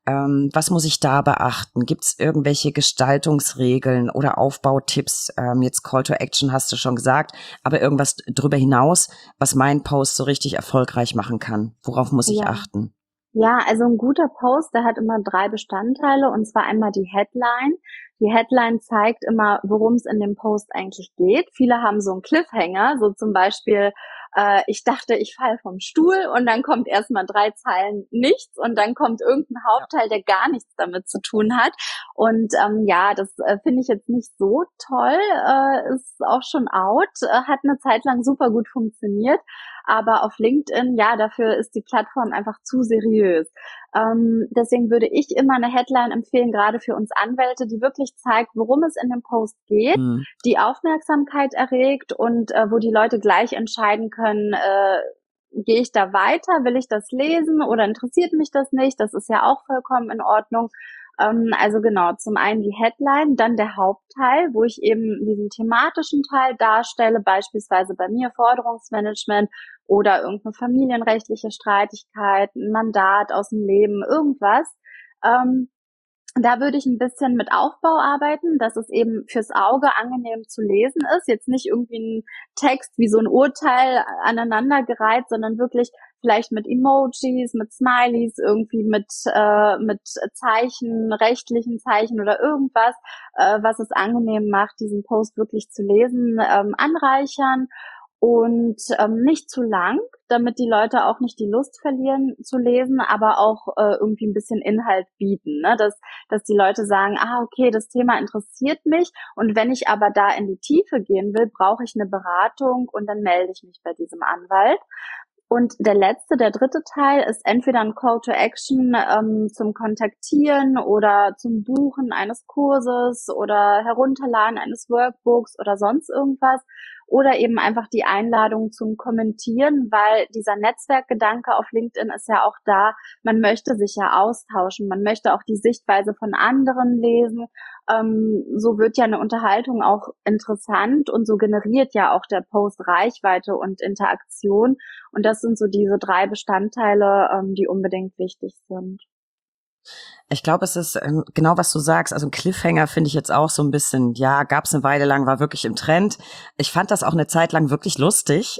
was muss ich da beachten? Gibt es irgendwelche Gestaltungsregeln oder Aufbautipps? Jetzt Call to Action hast du schon gesagt, aber irgendwas drüber hinaus, was meinen Post so richtig erfolgreich machen kann? Worauf muss ich Ja. achten? Ja, also ein guter Post, der hat immer 3 Bestandteile, und zwar einmal die Headline. Die Headline zeigt immer, worum es in dem Post eigentlich geht. Viele haben so einen Cliffhanger, so zum Beispiel, ich dachte, ich falle vom Stuhl, und dann kommt erstmal 3 Zeilen nichts, und dann kommt irgendein Hauptteil, der gar nichts damit zu tun hat. Und ja, das finde ich jetzt nicht so toll, ist auch schon out, hat eine Zeit lang super gut funktioniert. Aber auf LinkedIn, ja, dafür ist die Plattform einfach zu seriös. Deswegen würde ich immer eine Headline empfehlen, gerade für uns Anwälte, die wirklich zeigt, worum es in dem Post geht, Hm. die Aufmerksamkeit erregt, und wo die Leute gleich entscheiden können, gehe ich da weiter, will ich das lesen oder interessiert mich das nicht? Das ist ja auch vollkommen in Ordnung. Also genau, zum einen die Headline, dann der Hauptteil, wo ich eben diesen thematischen Teil darstelle, beispielsweise bei mir Forderungsmanagement oder irgendeine familienrechtliche Streitigkeit, ein Mandat aus dem Leben, irgendwas. Ähm, Da würde ich ein bisschen mit Aufbau arbeiten, dass es eben fürs Auge angenehm zu lesen ist. Jetzt nicht irgendwie ein Text wie so ein Urteil aneinandergereiht, sondern wirklich vielleicht mit Emojis, mit Smileys, irgendwie mit Zeichen, rechtlichen Zeichen oder irgendwas, was es angenehm macht, diesen Post wirklich zu lesen, anreichern. Und nicht zu lang, damit die Leute auch nicht die Lust verlieren zu lesen, aber auch irgendwie ein bisschen Inhalt bieten, ne? Dass die Leute sagen, okay, das Thema interessiert mich, und wenn ich aber da in die Tiefe gehen will, brauche ich eine Beratung, und dann melde ich mich bei diesem Anwalt. Und der dritte Teil ist entweder ein Call to Action zum Kontaktieren oder zum Buchen eines Kurses oder Herunterladen eines Workbooks oder sonst irgendwas, oder eben einfach die Einladung zum Kommentieren, weil dieser Netzwerkgedanke auf LinkedIn ist ja auch da. Man möchte sich ja austauschen, man möchte auch die Sichtweise von anderen lesen. So wird ja eine Unterhaltung auch interessant, und so generiert ja auch der Post Reichweite und Interaktion. Und das sind so diese 3 Bestandteile, die unbedingt wichtig sind. Ich glaube, es ist genau, was du sagst. Also ein Cliffhanger finde ich jetzt auch so ein bisschen, ja, gab es eine Weile lang, war wirklich im Trend. Ich fand das auch eine Zeit lang wirklich lustig.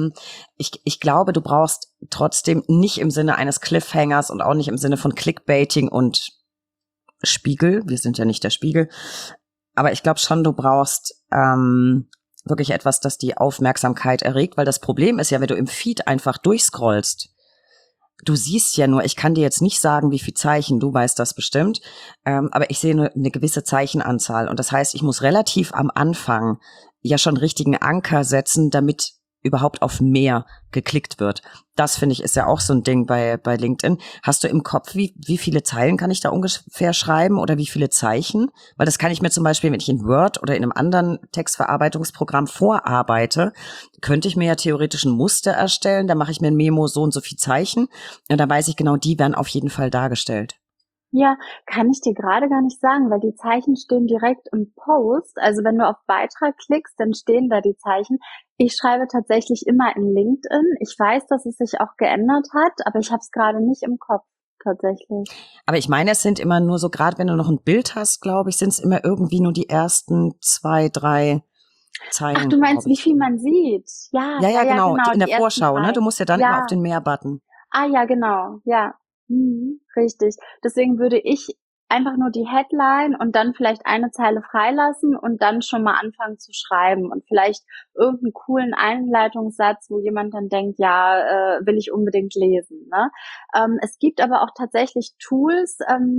Ich glaube, du brauchst trotzdem nicht im Sinne eines Cliffhangers und auch nicht im Sinne von Clickbaiting und Spiegel. Wir sind ja nicht der Spiegel. Aber ich glaube schon, du brauchst wirklich etwas, das die Aufmerksamkeit erregt, weil das Problem ist ja, wenn du im Feed einfach durchscrollst, du siehst ja nur, ich kann dir jetzt nicht sagen, wie viel Zeichen, du weißt das bestimmt, aber ich sehe nur eine gewisse Zeichenanzahl. Und das heißt, ich muss relativ am Anfang ja schon richtigen Anker setzen, damit überhaupt auf mehr geklickt wird. Das, finde ich, ist ja auch so ein Ding bei LinkedIn. Hast du im Kopf, wie viele Zeilen kann ich da ungefähr schreiben oder wie viele Zeichen? Weil das kann ich mir zum Beispiel, wenn ich in Word oder in einem anderen Textverarbeitungsprogramm vorarbeite, könnte ich mir ja theoretisch ein Muster erstellen, da mache ich mir ein Memo, so und so viel Zeichen, und dann weiß ich genau, die werden auf jeden Fall dargestellt. Ja, kann ich dir gerade gar nicht sagen, weil die Zeichen stehen direkt im Post. Also wenn du auf Beitrag klickst, dann stehen da die Zeichen. Ich schreibe tatsächlich immer in LinkedIn. Ich weiß, dass es sich auch geändert hat, aber ich habe es gerade nicht im Kopf tatsächlich. Aber ich meine, es sind immer nur so, gerade wenn du noch ein Bild hast, glaube ich, sind es immer irgendwie nur die ersten 2, 3 Ach, Zeilen, du meinst, glaube wie ich. viel man sieht? Ja, Ja, ja, ja, ja, genau, genau, in der die ersten Vorschau, ne? 3. Du musst ja dann immer auf Ja, den Mehr-Button. ja, genau, ja. Richtig. Deswegen würde ich einfach nur die Headline und dann vielleicht eine Zeile freilassen und dann schon mal anfangen zu schreiben und vielleicht irgendeinen coolen Einleitungssatz, wo jemand dann denkt, ja, will ich unbedingt lesen. Ne? Es gibt aber auch tatsächlich Tools,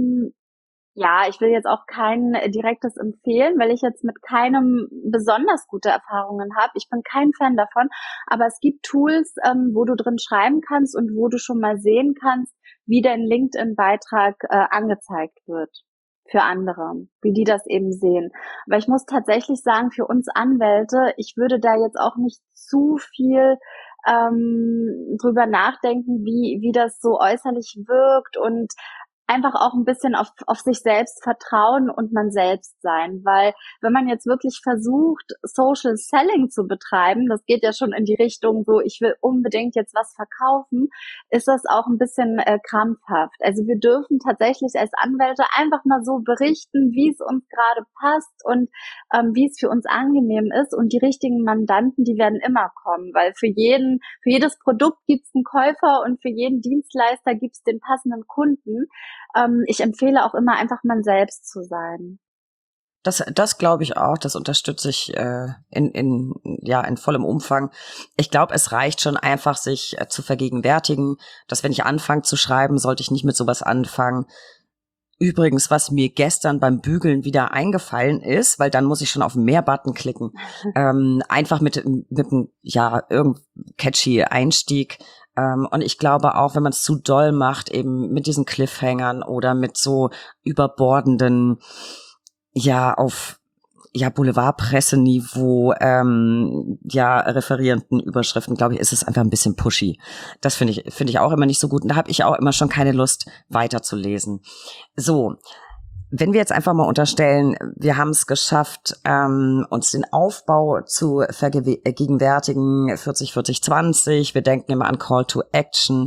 ja, ich will jetzt auch kein direktes empfehlen, weil ich jetzt mit keinem besonders gute Erfahrungen habe. Ich bin kein Fan davon, aber es gibt Tools, wo du drin schreiben kannst und wo du schon mal sehen kannst, wie dein LinkedIn-Beitrag angezeigt wird für andere, wie die das eben sehen. Aber ich muss tatsächlich sagen, für uns Anwälte, ich würde da jetzt auch nicht zu viel drüber nachdenken, wie das so äußerlich wirkt, und einfach auch ein bisschen auf sich selbst vertrauen und man selbst sein, weil wenn man jetzt wirklich versucht, Social Selling zu betreiben, das geht ja schon in die Richtung so, ich will unbedingt jetzt was verkaufen, ist das auch ein bisschen krampfhaft. Also wir dürfen tatsächlich als Anwälte einfach mal so berichten, wie es uns gerade passt und wie es für uns angenehm ist, und die richtigen Mandanten, die werden immer kommen, weil für jedes Produkt gibt es einen Käufer und für jeden Dienstleister gibt es den passenden Kunden. Ich empfehle auch immer, einfach man selbst zu sein. Das glaube ich auch, das unterstütze ich in vollem Umfang. Ich glaube, es reicht schon einfach, sich zu vergegenwärtigen, dass wenn ich anfange zu schreiben, sollte ich nicht mit sowas anfangen. Übrigens, was mir gestern beim Bügeln wieder eingefallen ist, weil dann muss ich schon auf den Mehr-Button klicken, einfach mit einem irgendeinem catchy Einstieg. Und ich glaube auch, wenn man es zu doll macht, eben mit diesen Cliffhangern oder mit so überbordenden, auf Boulevardpresseniveau referierenden Überschriften, glaube ich, ist es einfach ein bisschen pushy. Das finde ich auch immer nicht so gut. Und da habe ich auch immer schon keine Lust, weiterzulesen. So, wenn wir jetzt einfach mal unterstellen, wir haben es geschafft, uns den Aufbau zu vergegenwärtigen, 40-40-20, wir denken immer an Call to Action.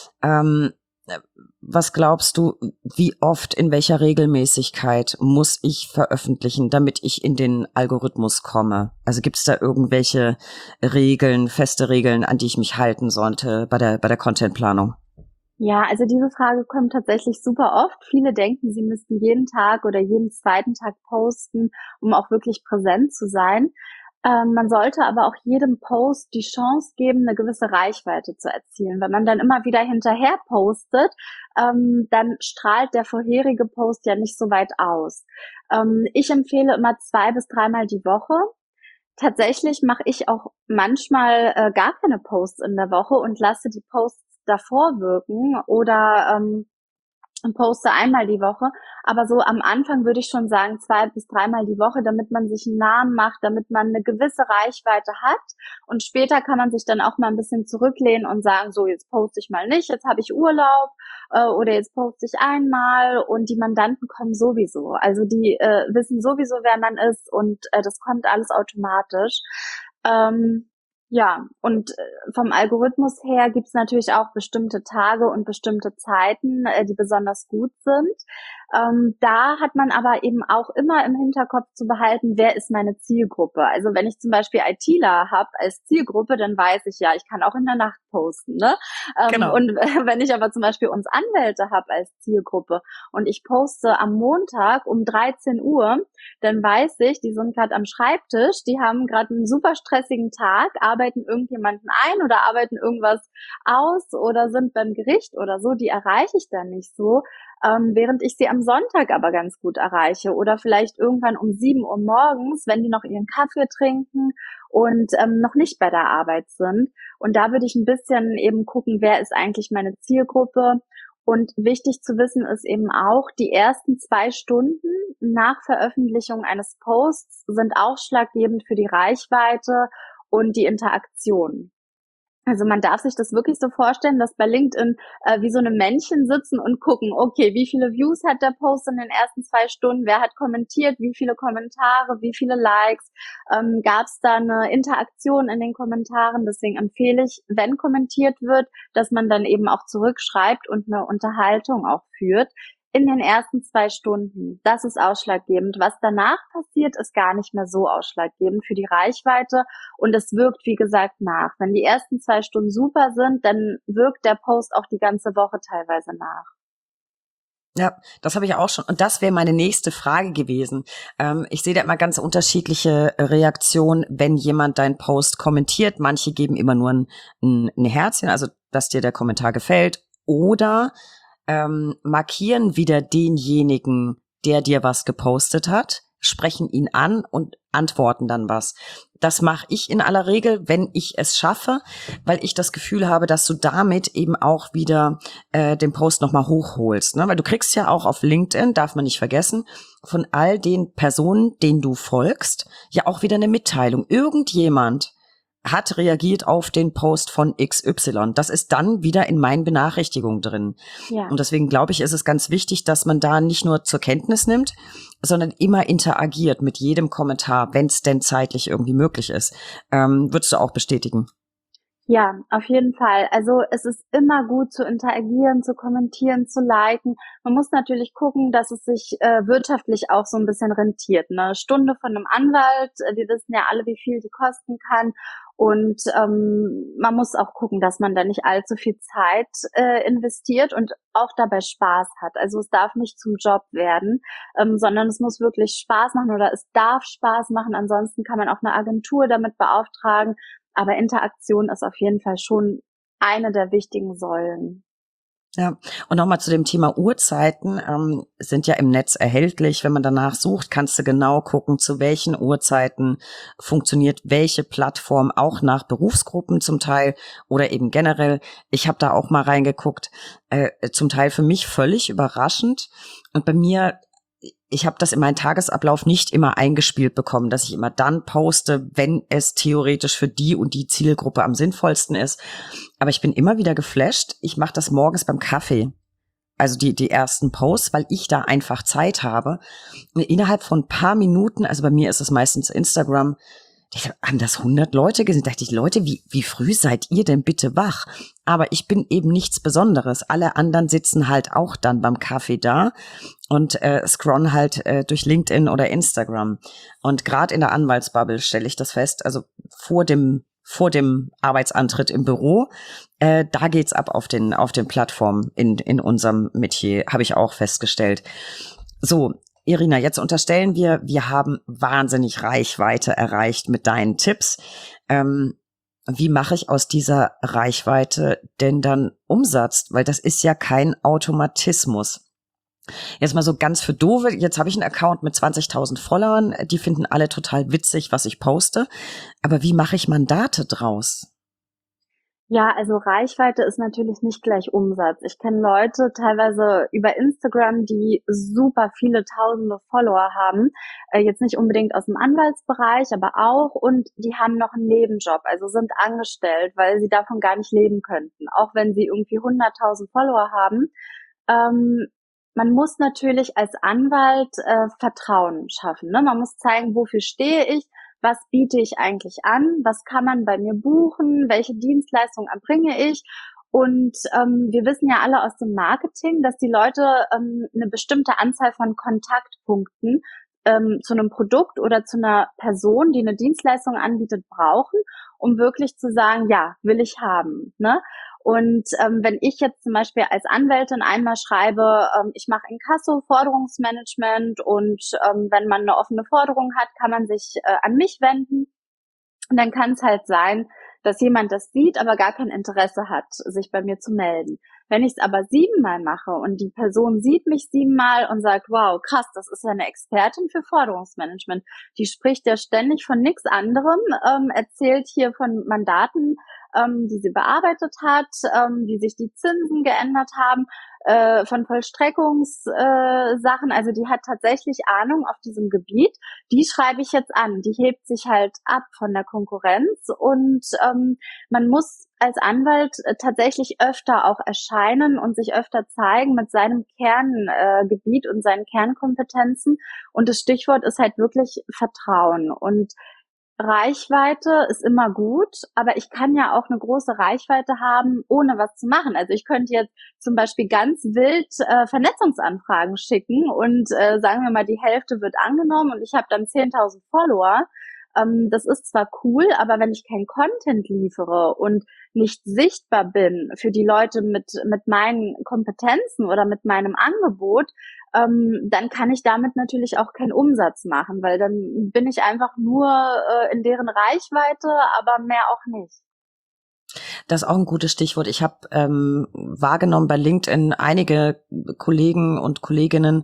Was glaubst du, wie oft, in welcher Regelmäßigkeit muss ich veröffentlichen, damit ich in den Algorithmus komme? Also gibt es da irgendwelche Regeln, feste Regeln, an die ich mich halten sollte bei der Contentplanung? Ja, also diese Frage kommt tatsächlich super oft. Viele denken, sie müssten jeden Tag oder jeden zweiten Tag posten, um auch wirklich präsent zu sein. Man sollte aber auch jedem Post die Chance geben, eine gewisse Reichweite zu erzielen. Wenn man dann immer wieder hinterher postet, dann strahlt der vorherige Post ja nicht so weit aus. Ich empfehle immer 2 bis 3 Mal die Woche. Tatsächlich mache ich auch manchmal gar keine Posts in der Woche und lasse die Posts davor wirken oder poste einmal die Woche, aber so am Anfang würde ich schon sagen 2 bis 3 Mal die Woche, damit man sich einen Namen macht, damit man eine gewisse Reichweite hat, und später kann man sich dann auch mal ein bisschen zurücklehnen und sagen, so jetzt poste ich mal nicht, jetzt habe ich Urlaub oder jetzt poste ich einmal, und die Mandanten kommen sowieso, also die wissen sowieso, wer man ist, und das kommt alles automatisch. Ja, und vom Algorithmus her gibt's natürlich auch bestimmte Tage und bestimmte Zeiten, die besonders gut sind. Da hat man aber eben auch immer im Hinterkopf zu behalten, wer ist meine Zielgruppe. Also wenn ich zum Beispiel ITler habe als Zielgruppe, dann weiß ich ja, ich kann auch in der Nacht posten, ne? Genau. Und wenn ich aber zum Beispiel uns Anwälte habe als Zielgruppe und ich poste am Montag um 13 Uhr, dann weiß ich, die sind gerade am Schreibtisch, die haben gerade einen super stressigen Tag, arbeiten irgendjemanden ein oder arbeiten irgendwas aus oder sind beim Gericht oder so, die erreiche ich dann nicht so, während ich sie am Sonntag aber ganz gut erreiche oder vielleicht irgendwann um 7 Uhr morgens, wenn die noch ihren Kaffee trinken und noch nicht bei der Arbeit sind. Und da würde ich ein bisschen eben gucken, wer ist eigentlich meine Zielgruppe. Und wichtig zu wissen ist eben auch, die ersten 2 Stunden nach Veröffentlichung eines Posts sind ausschlaggebend für die Reichweite und die Interaktion. Also man darf sich das wirklich so vorstellen, dass bei LinkedIn wie so eine Männchen sitzen und gucken, okay, wie viele Views hat der Post in den ersten 2 Stunden, wer hat kommentiert, wie viele Kommentare, wie viele Likes, gab es da eine Interaktion in den Kommentaren. Deswegen empfehle ich, wenn kommentiert wird, dass man dann eben auch zurückschreibt und eine Unterhaltung auch führt. In den ersten 2 Stunden. Das ist ausschlaggebend. Was danach passiert, ist gar nicht mehr so ausschlaggebend für die Reichweite, und es wirkt, wie gesagt, nach. Wenn die ersten 2 Stunden super sind, dann wirkt der Post auch die ganze Woche teilweise nach. Ja, das habe ich auch schon. Und das wäre meine nächste Frage gewesen. Ich sehe da immer ganz unterschiedliche Reaktionen, wenn jemand deinen Post kommentiert. Manche geben immer nur ein Herzchen, also dass dir der Kommentar gefällt, oder markieren wieder denjenigen, der dir was gepostet hat, sprechen ihn an und antworten dann was. Das mache ich in aller Regel, wenn ich es schaffe, weil ich das Gefühl habe, dass du damit eben auch wieder den Post nochmal hochholst. Ne? Weil du kriegst ja auch auf LinkedIn, darf man nicht vergessen, von all den Personen, denen du folgst, ja auch wieder eine Mitteilung. Irgendjemand hat reagiert auf den Post von XY. Das ist dann wieder in meinen Benachrichtigungen drin. Ja. Und deswegen glaube ich, ist es ganz wichtig, dass man da nicht nur zur Kenntnis nimmt, sondern immer interagiert mit jedem Kommentar, wenn es denn zeitlich irgendwie möglich ist. Würdest du auch bestätigen? Ja, auf jeden Fall. Also es ist immer gut zu interagieren, zu kommentieren, zu liken. Man muss natürlich gucken, dass es sich wirtschaftlich auch so ein bisschen rentiert. Eine Stunde von einem Anwalt, wir wissen ja alle, wie viel die kosten kann. Und man muss auch gucken, dass man da nicht allzu viel Zeit investiert und auch dabei Spaß hat. Also es darf nicht zum Job werden, sondern es muss wirklich Spaß machen oder es darf Spaß machen. Ansonsten kann man auch eine Agentur damit beauftragen. Aber Interaktion ist auf jeden Fall schon eine der wichtigen Säulen. Ja, und nochmal zu dem Thema Uhrzeiten, sind ja im Netz erhältlich. Wenn man danach sucht, kannst du genau gucken, zu welchen Uhrzeiten funktioniert welche Plattform, auch nach Berufsgruppen zum Teil oder eben generell. Ich habe da auch mal reingeguckt, zum Teil für mich völlig überraschend. Und bei mir, ich habe das in meinen Tagesablauf nicht immer eingespielt bekommen, dass ich immer dann poste, wenn es theoretisch für die und die Zielgruppe am sinnvollsten ist. Aber ich bin immer wieder geflasht. Ich mache das morgens beim Kaffee. Also die ersten Posts, weil ich da einfach Zeit habe. Und innerhalb von ein paar Minuten, also bei mir ist es meistens Instagram, haben das 100 Leute gesehen. Dachte ich, Leute, wie früh seid ihr denn bitte wach? Aber ich bin eben nichts Besonderes. Alle anderen sitzen halt auch dann beim Kaffee da und scrollen halt durch LinkedIn oder Instagram. Und gerade in der Anwaltsbubble stelle ich das fest, also vor dem Arbeitsantritt im Büro, da geht's ab auf den Plattformen in unserem Metier, habe ich auch festgestellt. So, Irina, jetzt unterstellen wir haben wahnsinnig Reichweite erreicht mit deinen Tipps. Wie mache ich aus dieser Reichweite denn dann Umsatz? Weil das ist ja kein Automatismus. Jetzt mal so ganz für Doofe, jetzt habe ich einen Account mit 20.000 Followern, die finden alle total witzig, was ich poste. Aber wie mache ich Mandate draus? Ja, also Reichweite ist natürlich nicht gleich Umsatz. Ich kenne Leute teilweise über Instagram, die super viele tausende Follower haben. Jetzt nicht unbedingt aus dem Anwaltsbereich, aber auch. Und die haben noch einen Nebenjob, also sind angestellt, weil sie davon gar nicht leben könnten. Auch wenn sie irgendwie 100.000 Follower haben. Man muss natürlich als Anwalt Vertrauen schaffen, ne? Man muss zeigen, wofür stehe ich, was biete ich eigentlich an, was kann man bei mir buchen, welche Dienstleistungen erbringe ich. Und wir wissen ja alle aus dem Marketing, dass die Leute eine bestimmte Anzahl von Kontaktpunkten zu einem Produkt oder zu einer Person, die eine Dienstleistung anbietet, brauchen, um wirklich zu sagen, ja, will ich haben, ne? Und wenn ich jetzt zum Beispiel als Anwältin einmal schreibe, ich mache Inkasso, Forderungsmanagement und wenn man eine offene Forderung hat, kann man sich an mich wenden. Und dann kann es halt sein, dass jemand das sieht, aber gar kein Interesse hat, sich bei mir zu melden. Wenn ich es aber 7-mal mache und die Person sieht mich 7-mal und sagt, wow, krass, das ist ja eine Expertin für Forderungsmanagement, die spricht ja ständig von nichts anderem, erzählt hier von Mandaten, die sie bearbeitet hat, wie sich die Zinsen geändert haben, von Vollstreckungssachen, also die hat tatsächlich Ahnung auf diesem Gebiet, die schreibe ich jetzt an, die hebt sich halt ab von der Konkurrenz und man muss als Anwalt tatsächlich öfter auch erscheinen und sich öfter zeigen mit seinem Kerngebiet und seinen Kernkompetenzen und das Stichwort ist halt wirklich Vertrauen und Reichweite ist immer gut, aber ich kann ja auch eine große Reichweite haben, ohne was zu machen. Also ich könnte jetzt zum Beispiel ganz wild Vernetzungsanfragen schicken und sagen wir mal, die Hälfte wird angenommen und ich habe dann 10.000 Follower. Das ist zwar cool, aber wenn ich kein Content liefere und nicht sichtbar bin für die Leute mit meinen Kompetenzen oder mit meinem Angebot, dann kann ich damit natürlich auch keinen Umsatz machen, weil dann bin ich einfach nur in deren Reichweite, aber mehr auch nicht. Das ist auch ein gutes Stichwort. Ich habe wahrgenommen bei LinkedIn einige Kollegen und Kolleginnen,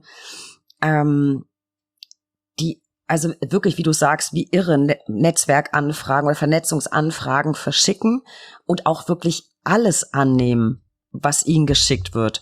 die also wirklich, wie du sagst, wie irre Netzwerkanfragen oder Vernetzungsanfragen verschicken und auch wirklich alles annehmen, was ihnen geschickt wird.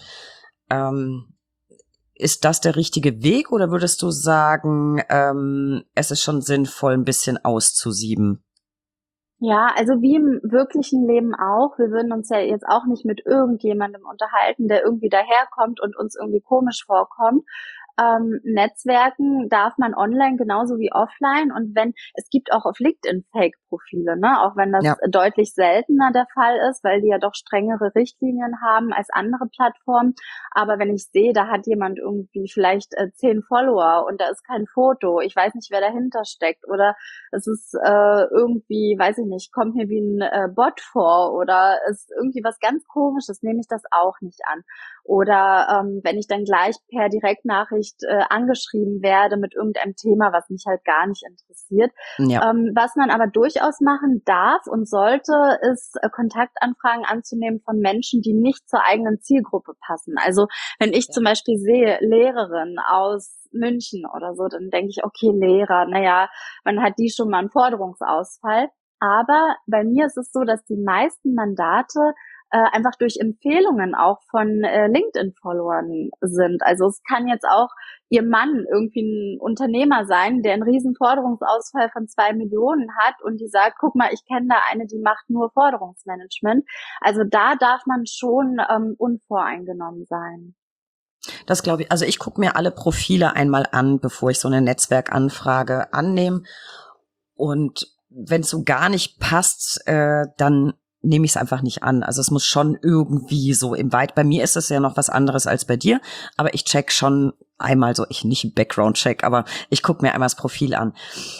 Ist das der richtige Weg oder würdest du sagen, es ist schon sinnvoll, ein bisschen auszusieben? Ja, also wie im wirklichen Leben auch. Wir würden uns ja jetzt auch nicht mit irgendjemandem unterhalten, der irgendwie daherkommt und uns irgendwie komisch vorkommt. Netzwerken darf man online genauso wie offline. Und wenn, es gibt auch auf LinkedIn Fake-Profile, ne? Auch wenn das Ja. deutlich seltener der Fall ist, weil die ja doch strengere Richtlinien haben als andere Plattformen. Aber wenn ich sehe, da hat jemand irgendwie vielleicht 10 Follower und da ist kein Foto, ich weiß nicht, wer dahinter steckt, oder es ist irgendwie, weiß ich nicht, kommt mir wie ein Bot vor oder ist irgendwie was ganz Komisches, nehme ich das auch nicht an. Oder wenn ich dann gleich per Direktnachricht angeschrieben werde mit irgendeinem Thema, was mich halt gar nicht interessiert. Ja. Was man aber durchaus machen darf und sollte, ist Kontaktanfragen anzunehmen von Menschen, die nicht zur eigenen Zielgruppe passen. Also wenn ich zum Beispiel sehe, Lehrerin aus München oder so, dann denke ich, okay, Lehrer, naja, man hat die schon mal einen Forderungsausfall. Aber bei mir ist es so, dass die meisten Mandate einfach durch Empfehlungen auch von LinkedIn-Followern sind. Also es kann jetzt auch ihr Mann irgendwie ein Unternehmer sein, der einen riesen Forderungsausfall von 2 Millionen hat und die sagt, guck mal, ich kenne da eine, die macht nur Forderungsmanagement. Also da darf man schon unvoreingenommen sein. Das glaube ich. Also ich gucke mir alle Profile einmal an, bevor ich so eine Netzwerkanfrage annehme. Und wenn es so gar nicht passt, dann nehme ich es einfach nicht an. Also es muss schon irgendwie so im Weit. Bei mir ist es ja noch was anderes als bei dir, aber ich check schon einmal so, ich nicht Background-Check, aber ich gucke mir einmal das Profil an.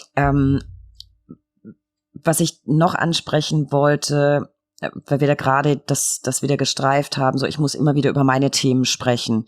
Was ich noch ansprechen wollte, weil wir da gerade das wieder gestreift haben, so ich muss immer wieder über meine Themen sprechen.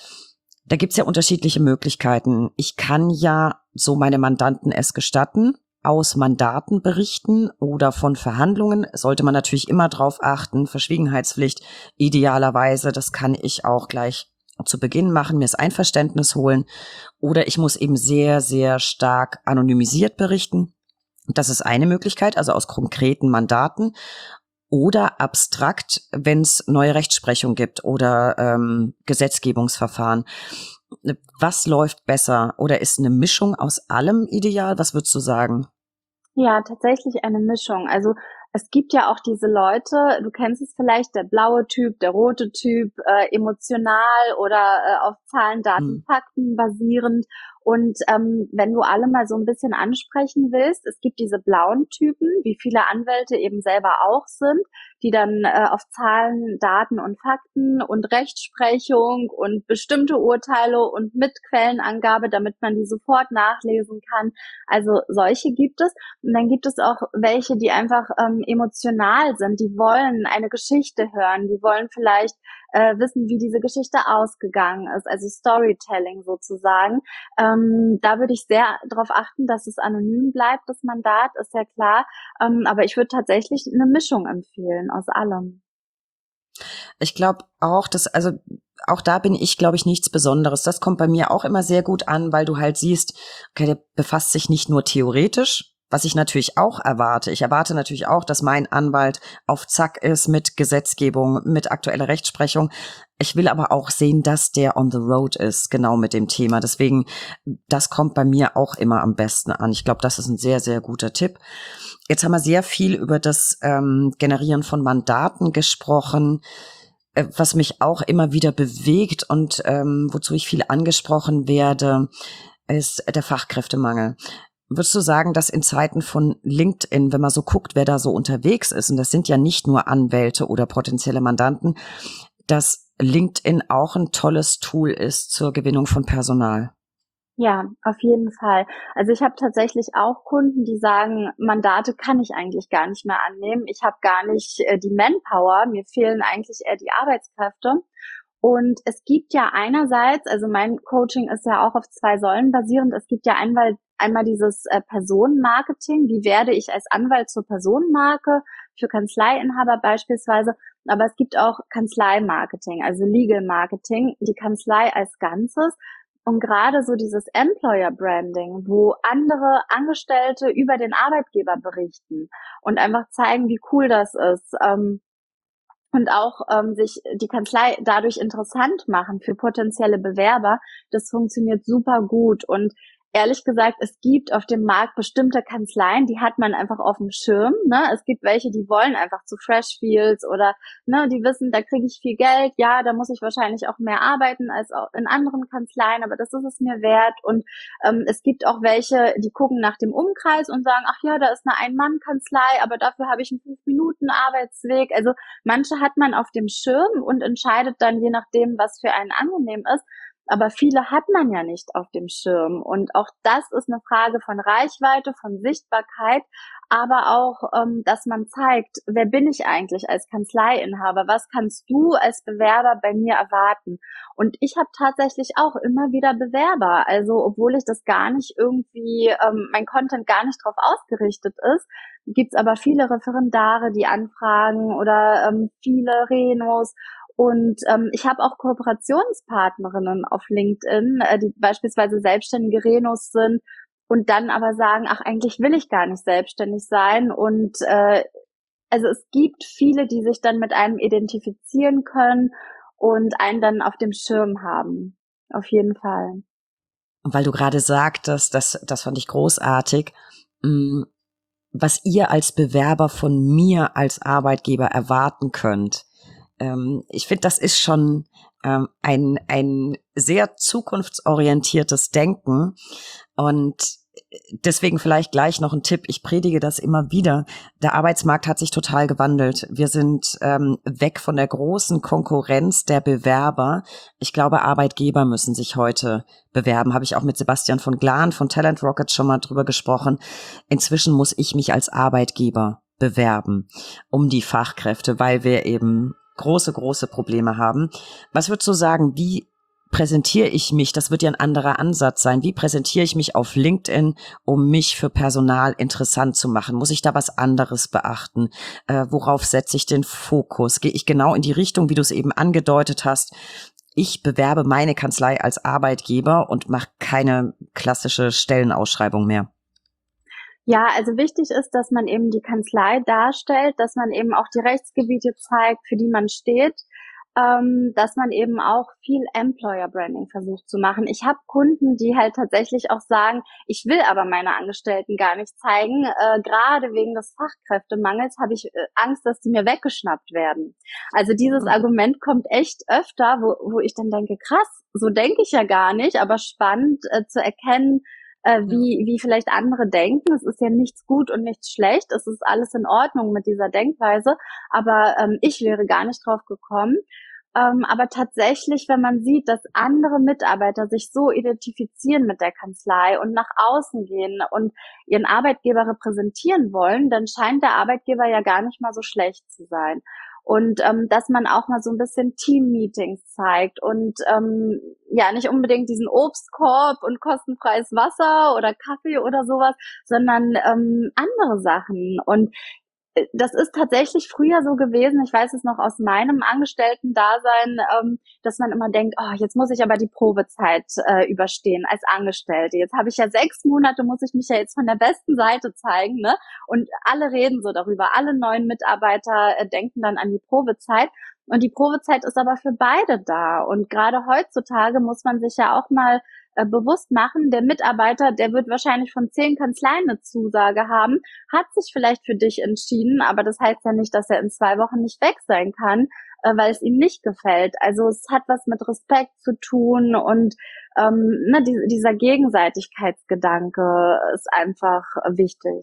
Da gibt's ja unterschiedliche Möglichkeiten. Ich kann ja so meine Mandanten es gestatten, aus Mandaten berichten oder von Verhandlungen. Sollte man natürlich immer drauf achten. Verschwiegenheitspflicht idealerweise, das kann ich auch gleich zu Beginn machen, mir das Einverständnis holen. Oder ich muss eben sehr, sehr stark anonymisiert berichten. Das ist eine Möglichkeit, also aus konkreten Mandaten. Oder abstrakt, wenn es neue Rechtsprechung gibt oder Gesetzgebungsverfahren. Was läuft besser? Oder ist eine Mischung aus allem ideal? Was würdest du sagen? Ja, tatsächlich eine Mischung. Also es gibt ja auch diese Leute, du kennst es vielleicht, der blaue Typ, der rote Typ, emotional oder auf Zahlen, Daten, Hm. Fakten basierend. Und wenn du alle mal so ein bisschen ansprechen willst, es gibt diese blauen Typen, wie viele Anwälte eben selber auch sind, die dann auf Zahlen, Daten und Fakten und Rechtsprechung und bestimmte Urteile und mit Quellenangabe, damit man die sofort nachlesen kann. Also solche gibt es. Und dann gibt es auch welche, die einfach emotional sind, die wollen eine Geschichte hören, die wollen vielleicht wissen, wie diese Geschichte ausgegangen ist, also Storytelling sozusagen. Da würde ich sehr darauf achten, dass es anonym bleibt, das Mandat, ist ja klar. Aber ich würde tatsächlich eine Mischung empfehlen aus allem. Ich glaube auch, also auch da bin ich, glaube ich, nichts Besonderes. Das kommt bei mir auch immer sehr gut an, weil du halt siehst, okay, der befasst sich nicht nur theoretisch, was ich natürlich auch erwarte. Ich erwarte natürlich auch, dass mein Anwalt auf Zack ist mit Gesetzgebung, mit aktueller Rechtsprechung. Ich will aber auch sehen, dass der on the road ist, genau mit dem Thema. Deswegen, das kommt bei mir auch immer am besten an. Ich glaube, das ist ein sehr, sehr guter Tipp. Jetzt haben wir sehr viel über das Generieren von Mandaten gesprochen, was mich auch immer wieder bewegt und wozu ich viel angesprochen werde, ist der Fachkräftemangel. Würdest du sagen, dass in Zeiten von LinkedIn, wenn man so guckt, wer da so unterwegs ist, und das sind ja nicht nur Anwälte oder potenzielle Mandanten, dass LinkedIn auch ein tolles Tool ist zur Gewinnung von Personal? Ja, auf jeden Fall. Also ich habe tatsächlich auch Kunden, die sagen, Mandate kann ich eigentlich gar nicht mehr annehmen. Ich habe gar nicht die Manpower, mir fehlen eigentlich eher die Arbeitskräfte. Und es gibt ja einerseits, also mein Coaching ist ja auch auf 2 Säulen basierend. Es gibt ja einmal dieses Personenmarketing. Wie werde ich als Anwalt zur Personenmarke für Kanzleiinhaber beispielsweise? Aber es gibt auch Kanzleimarketing, also Legal Marketing, die Kanzlei als Ganzes. Und gerade so dieses Employer Branding, wo andere Angestellte über den Arbeitgeber berichten und einfach zeigen, wie cool das ist, und auch sich die Kanzlei dadurch interessant machen für potenzielle Bewerber, das funktioniert super gut. Und ehrlich gesagt, es gibt auf dem Markt bestimmte Kanzleien, die hat man einfach auf dem Schirm. Ne? Es gibt welche, die wollen einfach zu Freshfields oder ne, die wissen, da kriege ich viel Geld. Ja, da muss ich wahrscheinlich auch mehr arbeiten als auch in anderen Kanzleien, aber das ist es mir wert. Und es gibt auch welche, die gucken nach dem Umkreis und sagen, ach ja, da ist eine Ein-Mann-Kanzlei, aber dafür habe ich einen 5-Minuten-Arbeitsweg. Also manche hat man auf dem Schirm und entscheidet dann je nachdem, was für einen angenehm ist. Aber viele hat man ja nicht auf dem Schirm. Und auch das ist eine Frage von Reichweite, von Sichtbarkeit, aber auch, dass man zeigt, wer bin ich eigentlich als Kanzleiinhaber? Was kannst du als Bewerber bei mir erwarten? Und ich habe tatsächlich auch immer wieder Bewerber. Also obwohl ich das gar nicht irgendwie, mein Content gar nicht drauf ausgerichtet ist, gibt's aber viele Referendare, die anfragen oder viele Renos. Und ich habe auch Kooperationspartnerinnen auf LinkedIn, die beispielsweise selbstständige Renos sind und dann aber sagen, ach, eigentlich will ich gar nicht selbstständig sein. Und also es gibt viele, die sich dann mit einem identifizieren können und einen dann auf dem Schirm haben. Auf jeden Fall. Und weil du gerade sagtest, das fand ich großartig, was ihr als Bewerber von mir als Arbeitgeber erwarten könnt. Ich finde, das ist schon ein sehr zukunftsorientiertes Denken und deswegen vielleicht gleich noch ein Tipp. Ich predige das immer wieder. Der Arbeitsmarkt hat sich total gewandelt. Wir sind weg von der großen Konkurrenz der Bewerber. Ich glaube, Arbeitgeber müssen sich heute bewerben. Habe ich auch mit Sebastian von Glan von Talent Rocket schon mal drüber gesprochen. Inzwischen muss ich mich als Arbeitgeber bewerben um die Fachkräfte, weil wir eben große Probleme haben. Was würdest du sagen, wie präsentiere ich mich? Das wird ja ein anderer Ansatz sein. Wie präsentiere ich mich auf LinkedIn, um mich für Personal interessant zu machen? Muss ich da was anderes beachten? Worauf setze ich den Fokus? Gehe ich genau in die Richtung, wie du es eben angedeutet hast? Ich bewerbe meine Kanzlei als Arbeitgeber und mache keine klassische Stellenausschreibung mehr. Ja, also wichtig ist, dass man eben die Kanzlei darstellt, dass man eben auch die Rechtsgebiete zeigt, für die man steht, dass man eben auch viel Employer Branding versucht zu machen. Ich habe Kunden, die halt tatsächlich auch sagen, ich will aber meine Angestellten gar nicht zeigen. Gerade wegen des Fachkräftemangels habe ich Angst, dass die mir weggeschnappt werden. Also dieses Argument kommt echt öfter, wo ich dann denke, krass, so denke ich ja gar nicht, aber spannend zu erkennen, wie vielleicht andere denken. Es ist ja nichts gut und nichts schlecht. Es ist alles in Ordnung mit dieser Denkweise. Aber ich wäre gar nicht drauf gekommen. Aber tatsächlich, wenn man sieht, dass andere Mitarbeiter sich so identifizieren mit der Kanzlei und nach außen gehen und ihren Arbeitgeber repräsentieren wollen, dann scheint der Arbeitgeber ja gar nicht mal so schlecht zu sein. Und dass man auch mal so ein bisschen Team-Meetings zeigt und ja, nicht unbedingt diesen Obstkorb und kostenfreies Wasser oder Kaffee oder sowas, sondern andere Sachen. Und das ist tatsächlich früher so gewesen, ich weiß es noch aus meinem Angestellten-Dasein, dass man immer denkt, oh, jetzt muss ich aber die Probezeit überstehen als Angestellte. Jetzt habe ich ja 6 Monate, muss ich mich ja jetzt von der besten Seite zeigen, ne? Und alle reden so darüber. Alle neuen Mitarbeiter denken dann an die Probezeit. Und die Probezeit ist aber für beide da. Und gerade heutzutage muss man sich ja auch mal bewusst machen, der Mitarbeiter, der wird wahrscheinlich von 10 Kanzleien eine Zusage haben, hat sich vielleicht für dich entschieden, aber das heißt ja nicht, dass er in 2 Wochen nicht weg sein kann, weil es ihm nicht gefällt. Also es hat was mit Respekt zu tun und ne, dieser Gegenseitigkeitsgedanke ist einfach wichtig.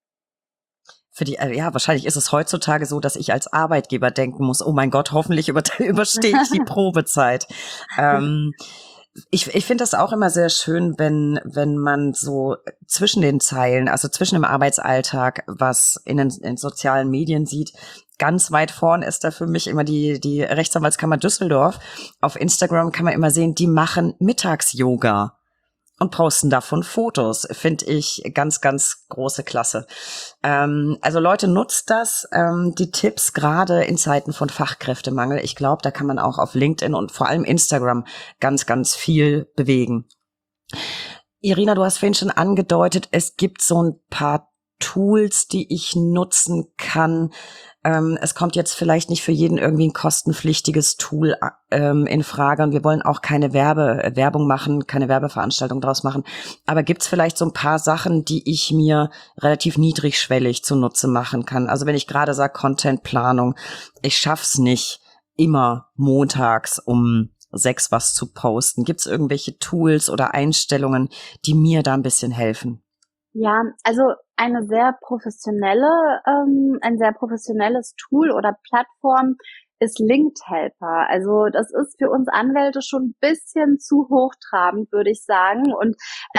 Ja, wahrscheinlich ist es heutzutage so, dass ich als Arbeitgeber denken muss, oh mein Gott, hoffentlich überstehe ich die Probezeit. Ich finde das auch immer sehr schön, wenn man so zwischen den Zeilen, also zwischen dem Arbeitsalltag, was in den sozialen Medien sieht. Ganz weit vorn ist da für mich immer die Rechtsanwaltskammer Düsseldorf. Auf Instagram kann man immer sehen, die machen Mittags-Yoga und posten davon Fotos. Finde ich ganz große Klasse. Also Leute, nutzt das, die Tipps, gerade in Zeiten von Fachkräftemangel. Ich glaube, da kann man auch auf LinkedIn und vor allem Instagram ganz viel bewegen. Irina, du hast vorhin schon angedeutet, es gibt so ein paar Tools, die ich nutzen kann? Es kommt jetzt vielleicht nicht für jeden irgendwie ein kostenpflichtiges Tool in Frage und wir wollen auch keine Werbung machen, keine Werbeveranstaltung draus machen. Aber gibt's vielleicht so ein paar Sachen, die ich mir relativ niedrigschwellig zunutze machen kann? Also wenn ich gerade sage Contentplanung, ich schaff's nicht immer montags um 6 was zu posten. Gibt's irgendwelche Tools oder Einstellungen, die mir da ein bisschen helfen? Ja, also eine sehr professionelle, ein sehr professionelles Tool oder Plattform ist Linked Helper. Also das ist für uns Anwälte schon ein bisschen zu hochtrabend, würde ich sagen. Und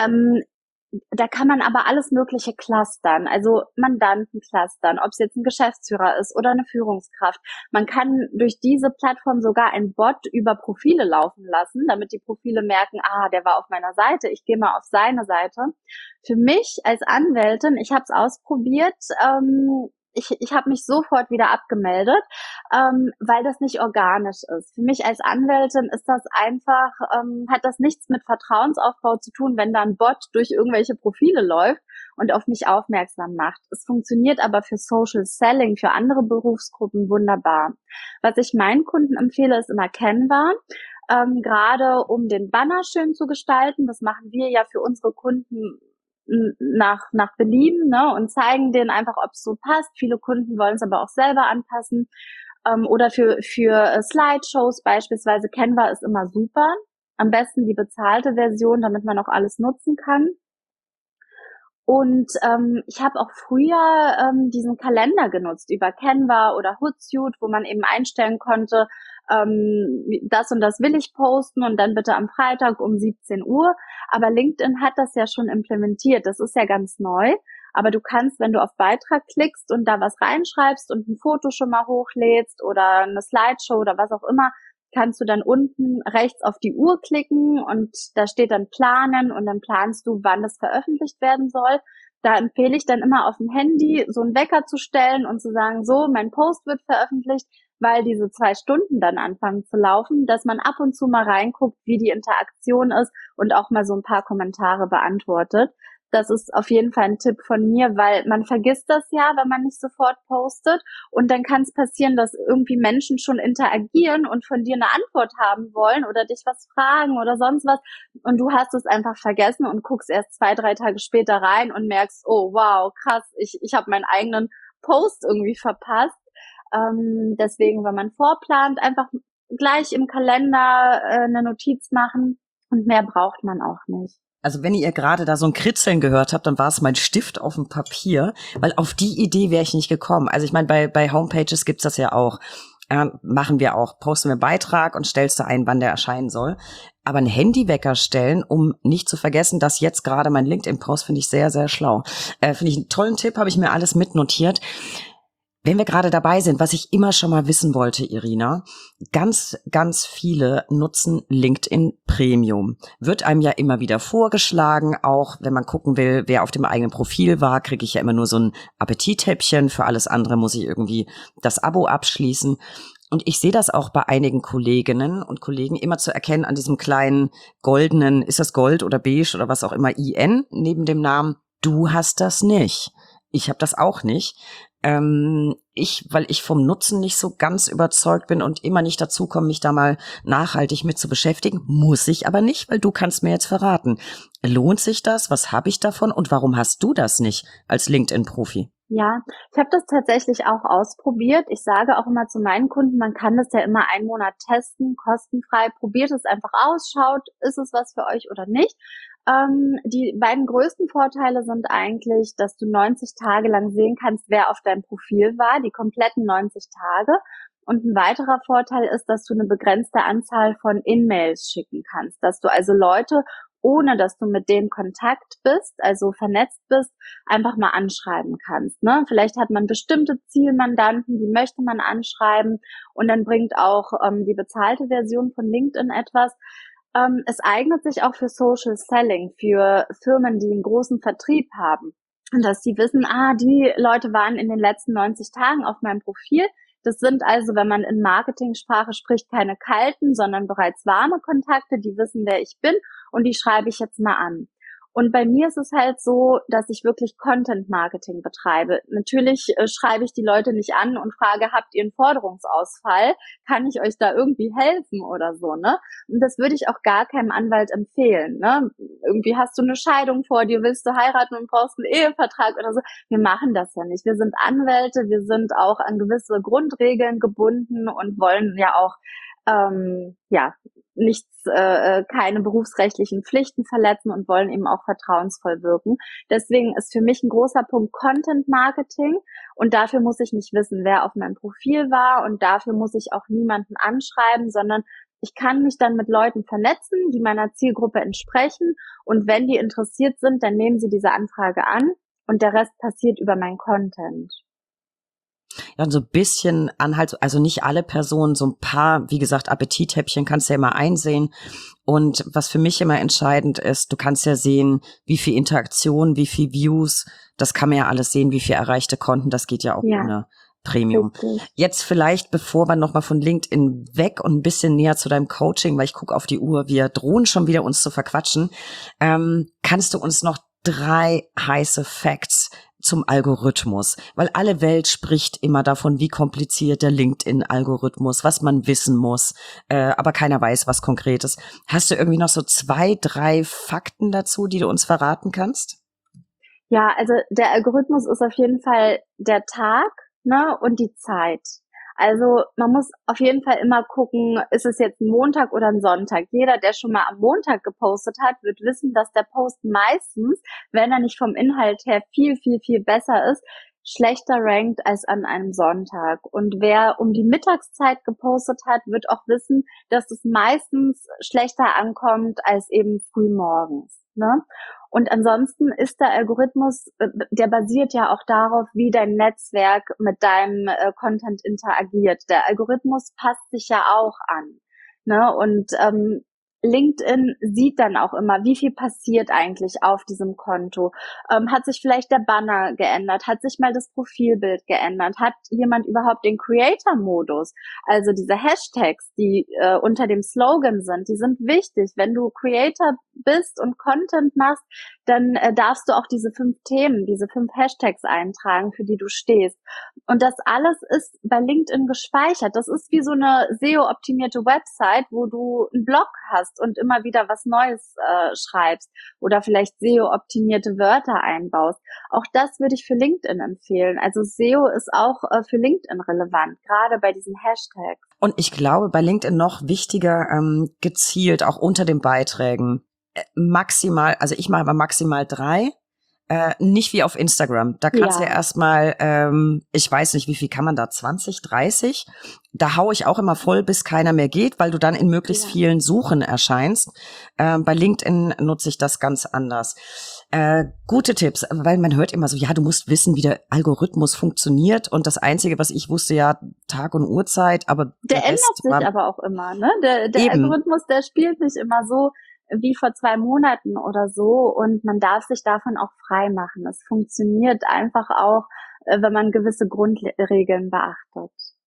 da kann man aber alles Mögliche clustern, also Mandanten clustern, ob es jetzt ein Geschäftsführer ist oder eine Führungskraft. Man kann durch diese Plattform sogar ein Bot über Profile laufen lassen, damit die Profile merken, der war auf meiner Seite, ich gehe mal auf seine Seite. Für mich als Anwältin, ich habe es ausprobiert, ich habe mich sofort wieder abgemeldet, weil das nicht organisch ist. Für mich als Anwältin ist das einfach, hat das nichts mit Vertrauensaufbau zu tun, wenn da ein Bot durch irgendwelche Profile läuft und auf mich aufmerksam macht. Es funktioniert aber für Social Selling, für andere Berufsgruppen wunderbar. Was ich meinen Kunden empfehle, ist immer Canva. Gerade um den Banner schön zu gestalten. Das machen wir ja für unsere Kunden nach Belieben, ne, und zeigen denen einfach, ob es so passt. Viele Kunden wollen es aber auch selber anpassen. Oder für Slideshows beispielsweise. Canva ist immer super. Am besten die bezahlte Version, damit man auch alles nutzen kann. Und ich habe auch früher diesen Kalender genutzt über Canva oder Hootsuite, wo man eben einstellen konnte, das und das will ich posten und dann bitte am Freitag um 17 Uhr. Aber LinkedIn hat das ja schon implementiert. Das ist ja ganz neu. Aber du kannst, wenn du auf Beitrag klickst und da was reinschreibst und ein Foto schon mal hochlädst oder eine Slideshow oder was auch immer, kannst du dann unten rechts auf die Uhr klicken und da steht dann Planen und dann planst du, wann das veröffentlicht werden soll. Da empfehle ich dann immer auf dem Handy so einen Wecker zu stellen und zu sagen, so, mein Post wird veröffentlicht, weil diese 2 Stunden dann anfangen zu laufen, dass man ab und zu mal reinguckt, wie die Interaktion ist und auch mal so ein paar Kommentare beantwortet. Das ist auf jeden Fall ein Tipp von mir, weil man vergisst das ja, wenn man nicht sofort postet. Und dann kann es passieren, dass irgendwie Menschen schon interagieren und von dir eine Antwort haben wollen oder dich was fragen oder sonst was. Und du hast es einfach vergessen und guckst erst 2, 3 Tage später rein und merkst, oh wow, krass, ich habe meinen eigenen Post irgendwie verpasst. Deswegen, wenn man vorplant, einfach gleich im Kalender eine Notiz machen und mehr braucht man auch nicht. Also wenn ihr gerade da so ein Kritzeln gehört habt, dann war es mein Stift auf dem Papier, weil auf die Idee wäre ich nicht gekommen. Also ich meine, bei Homepages gibt's das ja auch. Machen wir auch. Posten wir einen Beitrag und stellst du ein, wann der erscheinen soll. Aber einen Handywecker stellen, um nicht zu vergessen, dass jetzt gerade mein LinkedIn-Post, finde ich sehr, sehr schlau. Finde ich einen tollen Tipp, habe ich mir alles mitnotiert. Wenn wir gerade dabei sind, was ich immer schon mal wissen wollte, Irina, ganz, ganz viele nutzen LinkedIn Premium. Wird einem ja immer wieder vorgeschlagen, auch wenn man gucken will, wer auf dem eigenen Profil war, kriege ich ja immer nur so ein Appetithäppchen. Für alles andere muss ich irgendwie das Abo abschließen. Und ich sehe das auch bei einigen Kolleginnen und Kollegen immer zu erkennen an diesem kleinen goldenen, ist das Gold oder beige oder was auch immer, IN neben dem Namen. Du hast das nicht. Ich habe das auch nicht. Weil ich vom Nutzen nicht so ganz überzeugt bin und immer nicht dazu komme, mich da mal nachhaltig mit zu beschäftigen, muss ich aber nicht, weil du kannst mir jetzt verraten. Lohnt sich das? Was habe ich davon? Und warum hast du das nicht als LinkedIn-Profi? Ja, ich habe das tatsächlich auch ausprobiert. Ich sage auch immer zu meinen Kunden, man kann das ja immer einen Monat testen, kostenfrei. Probiert es einfach aus, schaut, ist es was für euch oder nicht. Die beiden größten Vorteile sind eigentlich, dass du 90 Tage lang sehen kannst, wer auf deinem Profil war, die kompletten 90 Tage. Und ein weiterer Vorteil ist, dass du eine begrenzte Anzahl von In-Mails schicken kannst, dass du also Leute, ohne dass du mit denen Kontakt bist, also vernetzt bist, einfach mal anschreiben kannst. Ne? Vielleicht hat man bestimmte Zielmandanten, die möchte man anschreiben und dann bringt auch die bezahlte Version von LinkedIn etwas. Es eignet sich auch für Social Selling, für Firmen, die einen großen Vertrieb haben. Und dass die wissen, die Leute waren in den letzten 90 Tagen auf meinem Profil. Das sind also, wenn man in Marketingsprache spricht, keine kalten, sondern bereits warme Kontakte, die wissen, wer ich bin und die schreibe ich jetzt mal an. Und bei mir ist es halt so, dass ich wirklich Content Marketing betreibe. Natürlich schreibe ich die Leute nicht an und frage, habt ihr einen Forderungsausfall? Kann ich euch da irgendwie helfen oder so, ne? Und das würde ich auch gar keinem Anwalt empfehlen, ne? Irgendwie hast du eine Scheidung vor dir, willst du heiraten und brauchst einen Ehevertrag oder so. Wir machen das ja nicht. Wir sind Anwälte, wir sind auch an gewisse Grundregeln gebunden und wollen ja auch ja, keine berufsrechtlichen Pflichten verletzen und wollen eben auch vertrauensvoll wirken. Deswegen ist für mich ein großer Punkt Content Marketing und dafür muss ich nicht wissen, wer auf meinem Profil war und dafür muss ich auch niemanden anschreiben, sondern ich kann mich dann mit Leuten vernetzen, die meiner Zielgruppe entsprechen und wenn die interessiert sind, dann nehmen sie diese Anfrage an und der Rest passiert über mein Content. Ja, so ein bisschen Anhalt, also nicht alle Personen, so ein paar, wie gesagt, Appetithäppchen kannst du ja immer einsehen. Und was für mich immer entscheidend ist, du kannst ja sehen, wie viel Interaktion, wie viel Views, das kann man ja alles sehen, wie viel erreichte Konten, das geht ja auch ohne Premium. Richtig. Jetzt vielleicht, bevor wir nochmal von LinkedIn weg und ein bisschen näher zu deinem Coaching, weil ich gucke auf die Uhr, wir drohen schon wieder uns zu verquatschen, kannst du uns noch 3 heiße Facts zum Algorithmus, weil alle Welt spricht immer davon, wie kompliziert der LinkedIn-Algorithmus, was man wissen muss, aber keiner weiß was Konkretes. Hast du irgendwie noch so 2, 3 Fakten dazu, die du uns verraten kannst? Ja, also der Algorithmus ist auf jeden Fall der Tag, ne, und die Zeit. Also man muss auf jeden Fall immer gucken, ist es jetzt ein Montag oder ein Sonntag. Jeder, der schon mal am Montag gepostet hat, wird wissen, dass der Post meistens, wenn er nicht vom Inhalt her viel, viel, viel besser ist, schlechter rankt als an einem Sonntag. Und wer um die Mittagszeit gepostet hat, wird auch wissen, dass es meistens schlechter ankommt als eben früh morgens, ne? Und ansonsten ist der Algorithmus, der basiert ja auch darauf, wie dein Netzwerk mit deinem Content interagiert. Der Algorithmus passt sich ja auch an, ne? Und LinkedIn sieht dann auch immer, wie viel passiert eigentlich auf diesem Konto. Hat sich vielleicht der Banner geändert? Hat sich mal das Profilbild geändert? Hat jemand überhaupt den Creator-Modus? Also diese Hashtags, die unter dem Slogan sind, die sind wichtig. Wenn du Creator bist und Content machst, dann darfst du auch diese 5 Themen, diese 5 Hashtags eintragen, für die du stehst. Und das alles ist bei LinkedIn gespeichert. Das ist wie so eine SEO-optimierte Website, wo du einen Blog hast und immer wieder was Neues schreibst oder vielleicht SEO-optimierte Wörter einbaust. Auch das würde ich für LinkedIn empfehlen. Also SEO ist auch für LinkedIn relevant, gerade bei diesen Hashtags. Und ich glaube, bei LinkedIn noch wichtiger, gezielt auch unter den Beiträgen maximal, also ich mache aber maximal 3. Nicht wie auf Instagram. Da kannst du ja erstmal, ich weiß nicht, wie viel kann man da, 20, 30? Da hau ich auch immer voll, bis keiner mehr geht, weil du dann in möglichst vielen Suchen erscheinst. Bei LinkedIn nutze ich das ganz anders. Gute Tipps, weil man hört immer so, ja, du musst wissen, wie der Algorithmus funktioniert. Und das Einzige, was ich wusste, ja, Tag und Uhrzeit, aber der ändert sich aber auch immer, ne? Der Algorithmus, der spielt nicht immer so wie vor 2 Monaten oder so und man darf sich davon auch frei machen. Es funktioniert einfach auch, wenn man gewisse Grundregeln beachtet.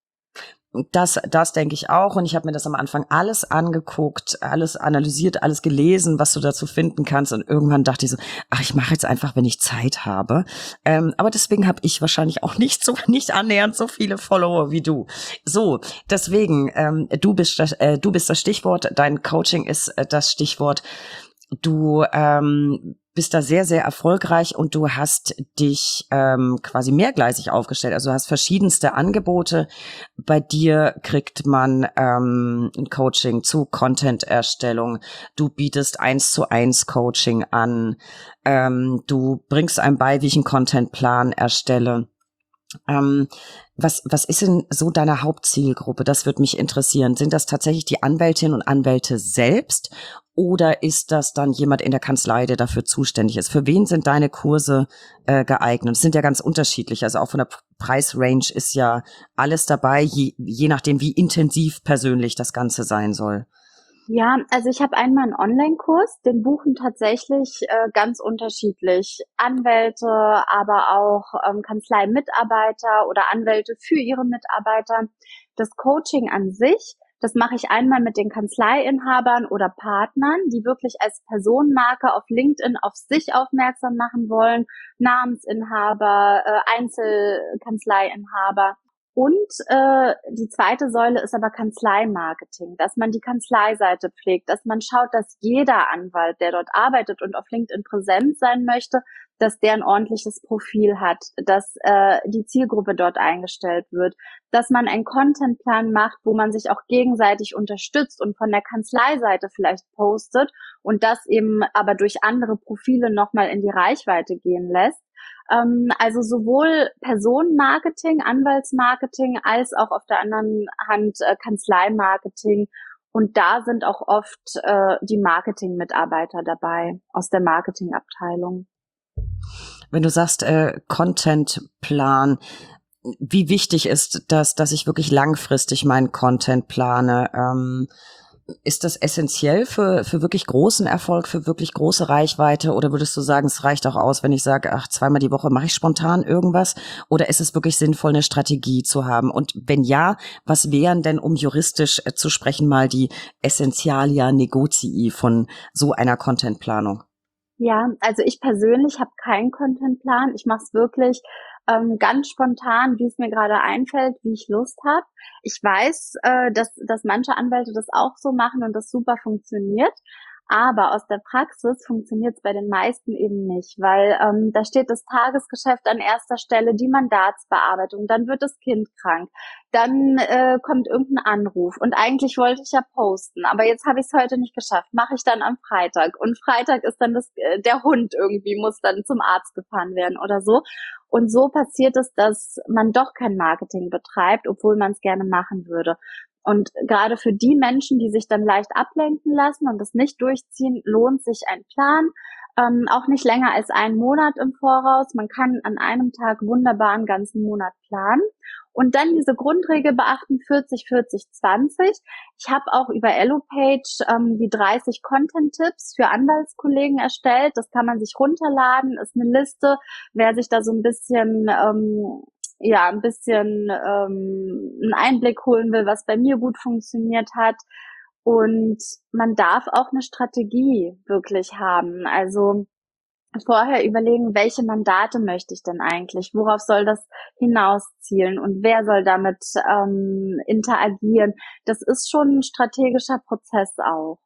Das denke ich auch. Und ich habe mir das am Anfang alles angeguckt, alles analysiert, alles gelesen, was du dazu finden kannst. Und irgendwann dachte ich so, ach, ich mache jetzt einfach, wenn ich Zeit habe. Aber deswegen habe ich wahrscheinlich auch nicht annähernd so viele Follower wie du. So, deswegen, du bist das Stichwort, dein Coaching ist das Stichwort. Du bist da sehr, sehr erfolgreich und du hast dich quasi mehrgleisig aufgestellt. Also du hast verschiedenste Angebote. Bei dir kriegt man ein Coaching zu Content-Erstellung. Du bietest 1:1 Coaching an. Du bringst einem bei, wie ich einen Contentplan erstelle. Was ist denn so deine Hauptzielgruppe? Das würde mich interessieren. Sind das tatsächlich die Anwältinnen und Anwälte selbst oder ist das dann jemand in der Kanzlei, der dafür zuständig ist? Für wen sind deine Kurse geeignet? Das sind ja ganz unterschiedlich. Also auch von der Preisrange ist ja alles dabei, je nachdem, wie intensiv persönlich das Ganze sein soll. Ja, also ich habe einmal einen Online-Kurs, den buchen tatsächlich ganz unterschiedlich Anwälte, aber auch Kanzlei-Mitarbeiter oder Anwälte für ihre Mitarbeiter. Das Coaching an sich Das mache ich einmal mit den Kanzleiinhabern oder Partnern, die wirklich als Personenmarke auf LinkedIn auf sich aufmerksam machen wollen, Namensinhaber, Einzelkanzleiinhaber. Und die zweite Säule ist aber Kanzleimarketing, dass man die Kanzleiseite pflegt, dass man schaut, dass jeder Anwalt, der dort arbeitet und auf LinkedIn präsent sein möchte, dass der ein ordentliches Profil hat, dass die Zielgruppe dort eingestellt wird, dass man einen Contentplan macht, wo man sich auch gegenseitig unterstützt und von der Kanzleiseite vielleicht postet und das eben aber durch andere Profile nochmal in die Reichweite gehen lässt. Also sowohl Personenmarketing, Anwaltsmarketing als auch auf der anderen Hand Kanzleimarketing. Und da sind auch oft die Marketingmitarbeiter dabei aus der Marketingabteilung. Wenn du sagst, Contentplan, wie wichtig ist das, dass ich wirklich langfristig meinen Content plane? Ist das essentiell für wirklich großen Erfolg, für wirklich große Reichweite? Oder würdest du sagen, es reicht auch aus, wenn ich sage, zweimal die Woche mache ich spontan irgendwas? Oder ist es wirklich sinnvoll, eine Strategie zu haben? Und wenn ja, was wären denn, um juristisch zu sprechen, mal die Essentialia Negotii von so einer Contentplanung? Ja, also ich persönlich habe keinen Contentplan. Ich mache es wirklich ganz spontan, wie es mir gerade einfällt, wie ich Lust habe. Ich weiß, dass manche Anwälte das auch so machen und das super funktioniert. Aber aus der Praxis funktioniert es bei den meisten eben nicht, weil da steht das Tagesgeschäft an erster Stelle, die Mandatsbearbeitung, dann wird das Kind krank, dann kommt irgendein Anruf und eigentlich wollte ich ja posten, aber jetzt habe ich es heute nicht geschafft, mache ich dann am Freitag und Freitag ist dann der Hund irgendwie, muss dann zum Arzt gefahren werden oder so. Und so passiert es, dass man doch kein Marketing betreibt, obwohl man es gerne machen würde. Und gerade für die Menschen, die sich dann leicht ablenken lassen und das nicht durchziehen, lohnt sich ein Plan. Auch nicht länger als einen Monat im Voraus. Man kann an einem Tag wunderbar einen ganzen Monat planen. Und dann diese Grundregel beachten, 40-40-20. Ich habe auch über EloPage die 30 Content-Tipps für Anwaltskollegen erstellt. Das kann man sich runterladen, ist eine Liste. Wer sich da so ein bisschen einen Einblick holen will, was bei mir gut funktioniert hat. Und man darf auch eine Strategie wirklich haben. Also vorher überlegen, welche Mandate möchte ich denn eigentlich? Worauf soll das hinauszielen? Und wer soll damit interagieren? Das ist schon ein strategischer Prozess auch.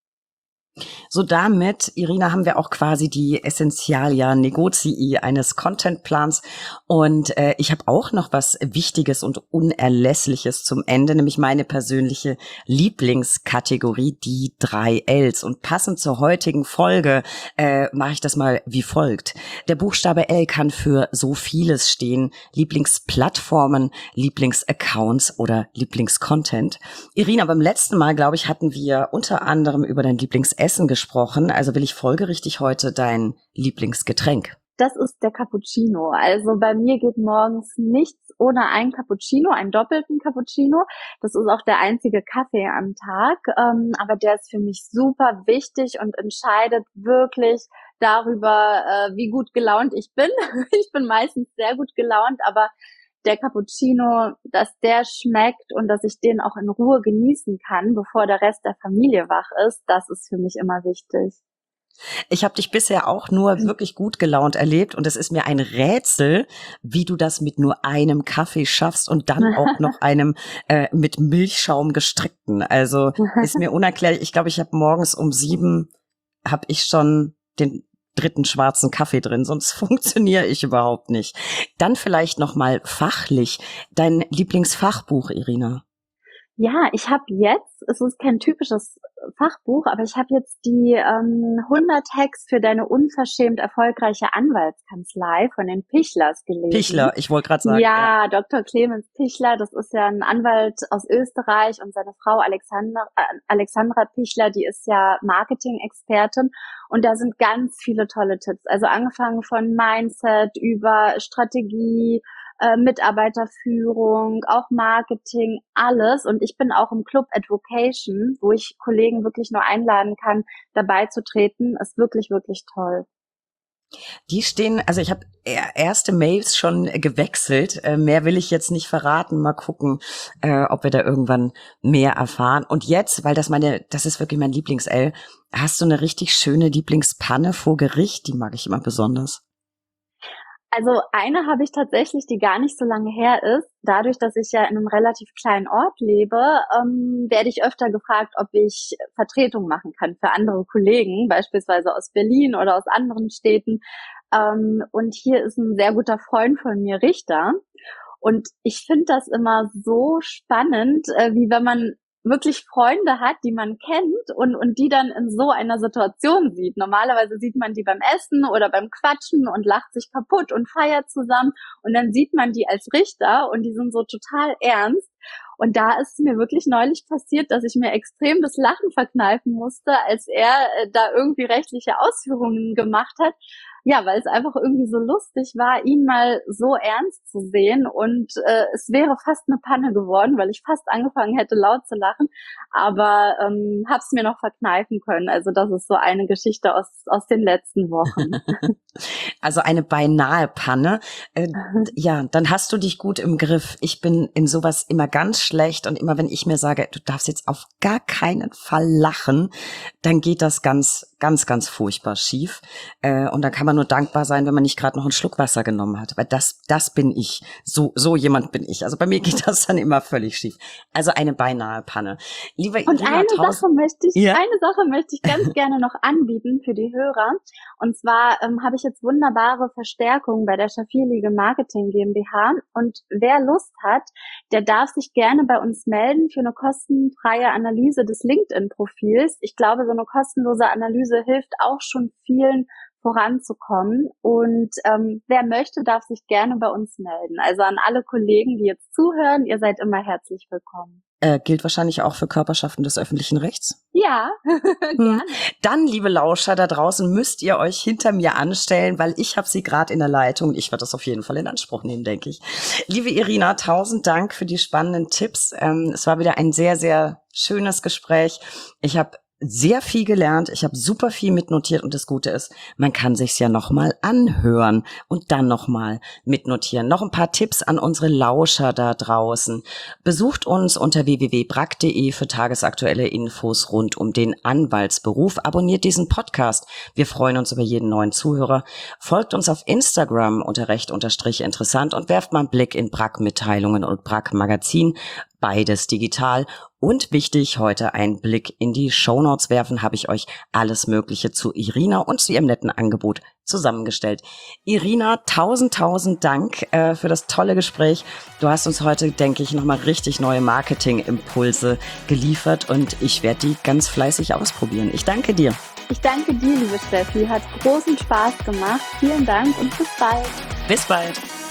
So damit, Irina, haben wir auch quasi die Essentialia Negotii eines Contentplans. Und ich habe auch noch was Wichtiges und Unerlässliches zum Ende, nämlich meine persönliche Lieblingskategorie, die 3 Ls. Und passend zur heutigen Folge mache ich das mal wie folgt. Der Buchstabe L kann für so vieles stehen. Lieblingsplattformen, Lieblingsaccounts oder Lieblingscontent. Irina, beim letzten Mal, glaube ich, hatten wir unter anderem über dein Lieblingsessen gesprochen. Also will ich folgerichtig heute dein Lieblingsgetränk. Das ist der Cappuccino. Also bei mir geht morgens nichts ohne ein Cappuccino, einen doppelten Cappuccino. Das ist auch der einzige Kaffee am Tag. Aber der ist für mich super wichtig und entscheidet wirklich darüber, wie gut gelaunt ich bin. Ich bin meistens sehr gut gelaunt, aber der Cappuccino, dass der schmeckt und dass ich den auch in Ruhe genießen kann, bevor der Rest der Familie wach ist, das ist für mich immer wichtig. Ich habe dich bisher auch nur wirklich gut gelaunt erlebt und es ist mir ein Rätsel, wie du das mit nur einem Kaffee schaffst und dann auch noch einem mit Milchschaum gestreckten. Also ist mir unerklärlich. Ich glaube, ich habe morgens um 7 habe ich schon den 3. schwarzen Kaffee drin, sonst funktioniere ich überhaupt nicht. Dann vielleicht noch mal fachlich dein Lieblingsfachbuch, Irina. Ja, ich habe jetzt, es ist kein typisches Fachbuch, aber ich habe jetzt die 100 Hacks für deine unverschämt erfolgreiche Anwaltskanzlei von den Pichlers gelesen. Pichler, ich wollte gerade sagen. Ja, Dr. Clemens Pichler, das ist ja ein Anwalt aus Österreich und seine Frau Alexandra Pichler, die ist ja Marketing-Expertin und da sind ganz viele tolle Tipps. Also angefangen von Mindset über Strategie, Mitarbeiterführung, auch Marketing, alles. Und ich bin auch im Club Advocation, wo ich Kollegen wirklich nur einladen kann, dabei zu treten. Ist wirklich, wirklich toll. Die stehen, also ich habe erste Mails schon gewechselt. Mehr will ich jetzt nicht verraten. Mal gucken, ob wir da irgendwann mehr erfahren. Und jetzt, weil das ist wirklich mein Lieblings-L, hast du eine richtig schöne Lieblingspanne vor Gericht? Die mag ich immer besonders. Also eine habe ich tatsächlich, die gar nicht so lange her ist. Dadurch, dass ich ja in einem relativ kleinen Ort lebe, werde ich öfter gefragt, ob ich Vertretung machen kann für andere Kollegen, beispielsweise aus Berlin oder aus anderen Städten. Und hier ist ein sehr guter Freund von mir, Richter. Und ich finde das immer so spannend, wie wenn man wirklich Freunde hat, die man kennt und die dann in so einer Situation sieht. Normalerweise sieht man die beim Essen oder beim Quatschen und lacht sich kaputt und feiert zusammen und dann sieht man die als Richter und die sind so total ernst. Und da ist mir wirklich neulich passiert, dass ich mir extrem das Lachen verkneifen musste, als er da irgendwie rechtliche Ausführungen gemacht hat. Ja, weil es einfach irgendwie so lustig war, ihn mal so ernst zu sehen und es wäre fast eine Panne geworden, weil ich fast angefangen hätte laut zu lachen, aber hab's mir noch verkneifen können. Also das ist so eine Geschichte aus den letzten Wochen. Also eine beinahe Panne. Ja, dann hast du dich gut im Griff. Ich bin in sowas immer ganz schlecht und immer wenn ich mir sage, du darfst jetzt auf gar keinen Fall lachen, dann geht das ganz, ganz, ganz furchtbar schief. Und dann kann man nur dankbar sein, wenn man nicht gerade noch einen Schluck Wasser genommen hat. Weil das bin ich. So jemand bin ich. Also bei mir geht das dann immer völlig schief. Also eine beinahe Panne. Lieber und Irina, eine Sache möchte ich ganz gerne noch anbieten für die Hörer. Und zwar habe ich jetzt wunderbare Verstärkung bei der Schafir Legal Marketing GmbH. Und wer Lust hat, der darf sich gerne bei uns melden für eine kostenfreie Analyse des LinkedIn-Profils. Ich glaube, so eine kostenlose Analyse hilft auch schon vielen voranzukommen. Und wer möchte, darf sich gerne bei uns melden. Also an alle Kollegen, die jetzt zuhören, ihr seid immer herzlich willkommen. Gilt wahrscheinlich auch für Körperschaften des öffentlichen Rechts? Ja, gerne. Dann, liebe Lauscher da draußen, müsst ihr euch hinter mir anstellen, weil ich habe sie gerade in der Leitung. Ich werde das auf jeden Fall in Anspruch nehmen, denke ich. Liebe Irina, 1000 Dank für die spannenden Tipps. Es war wieder ein sehr, sehr schönes Gespräch. Ich habe sehr viel gelernt, ich habe super viel mitnotiert und das Gute ist, man kann sich's ja nochmal anhören und dann nochmal mitnotieren. Noch ein paar Tipps an unsere Lauscher da draußen. Besucht uns unter www.brack.de für tagesaktuelle Infos rund um den Anwaltsberuf. Abonniert diesen Podcast. Wir freuen uns über jeden neuen Zuhörer. Folgt uns auf Instagram unter @recht_interessant und werft mal einen Blick in Brack-Mitteilungen und Brack-Magazin. Beides digital. Und wichtig, heute einen Blick in die Shownotes werfen, habe ich euch alles Mögliche zu Irina und zu ihrem netten Angebot zusammengestellt. Irina, 1000 Dank für das tolle Gespräch. Du hast uns heute, denke ich, nochmal richtig neue Marketing-Impulse geliefert und ich werde die ganz fleißig ausprobieren. Ich danke dir. Ich danke dir, liebe Steffi. Hat großen Spaß gemacht. Vielen Dank und bis bald. Bis bald.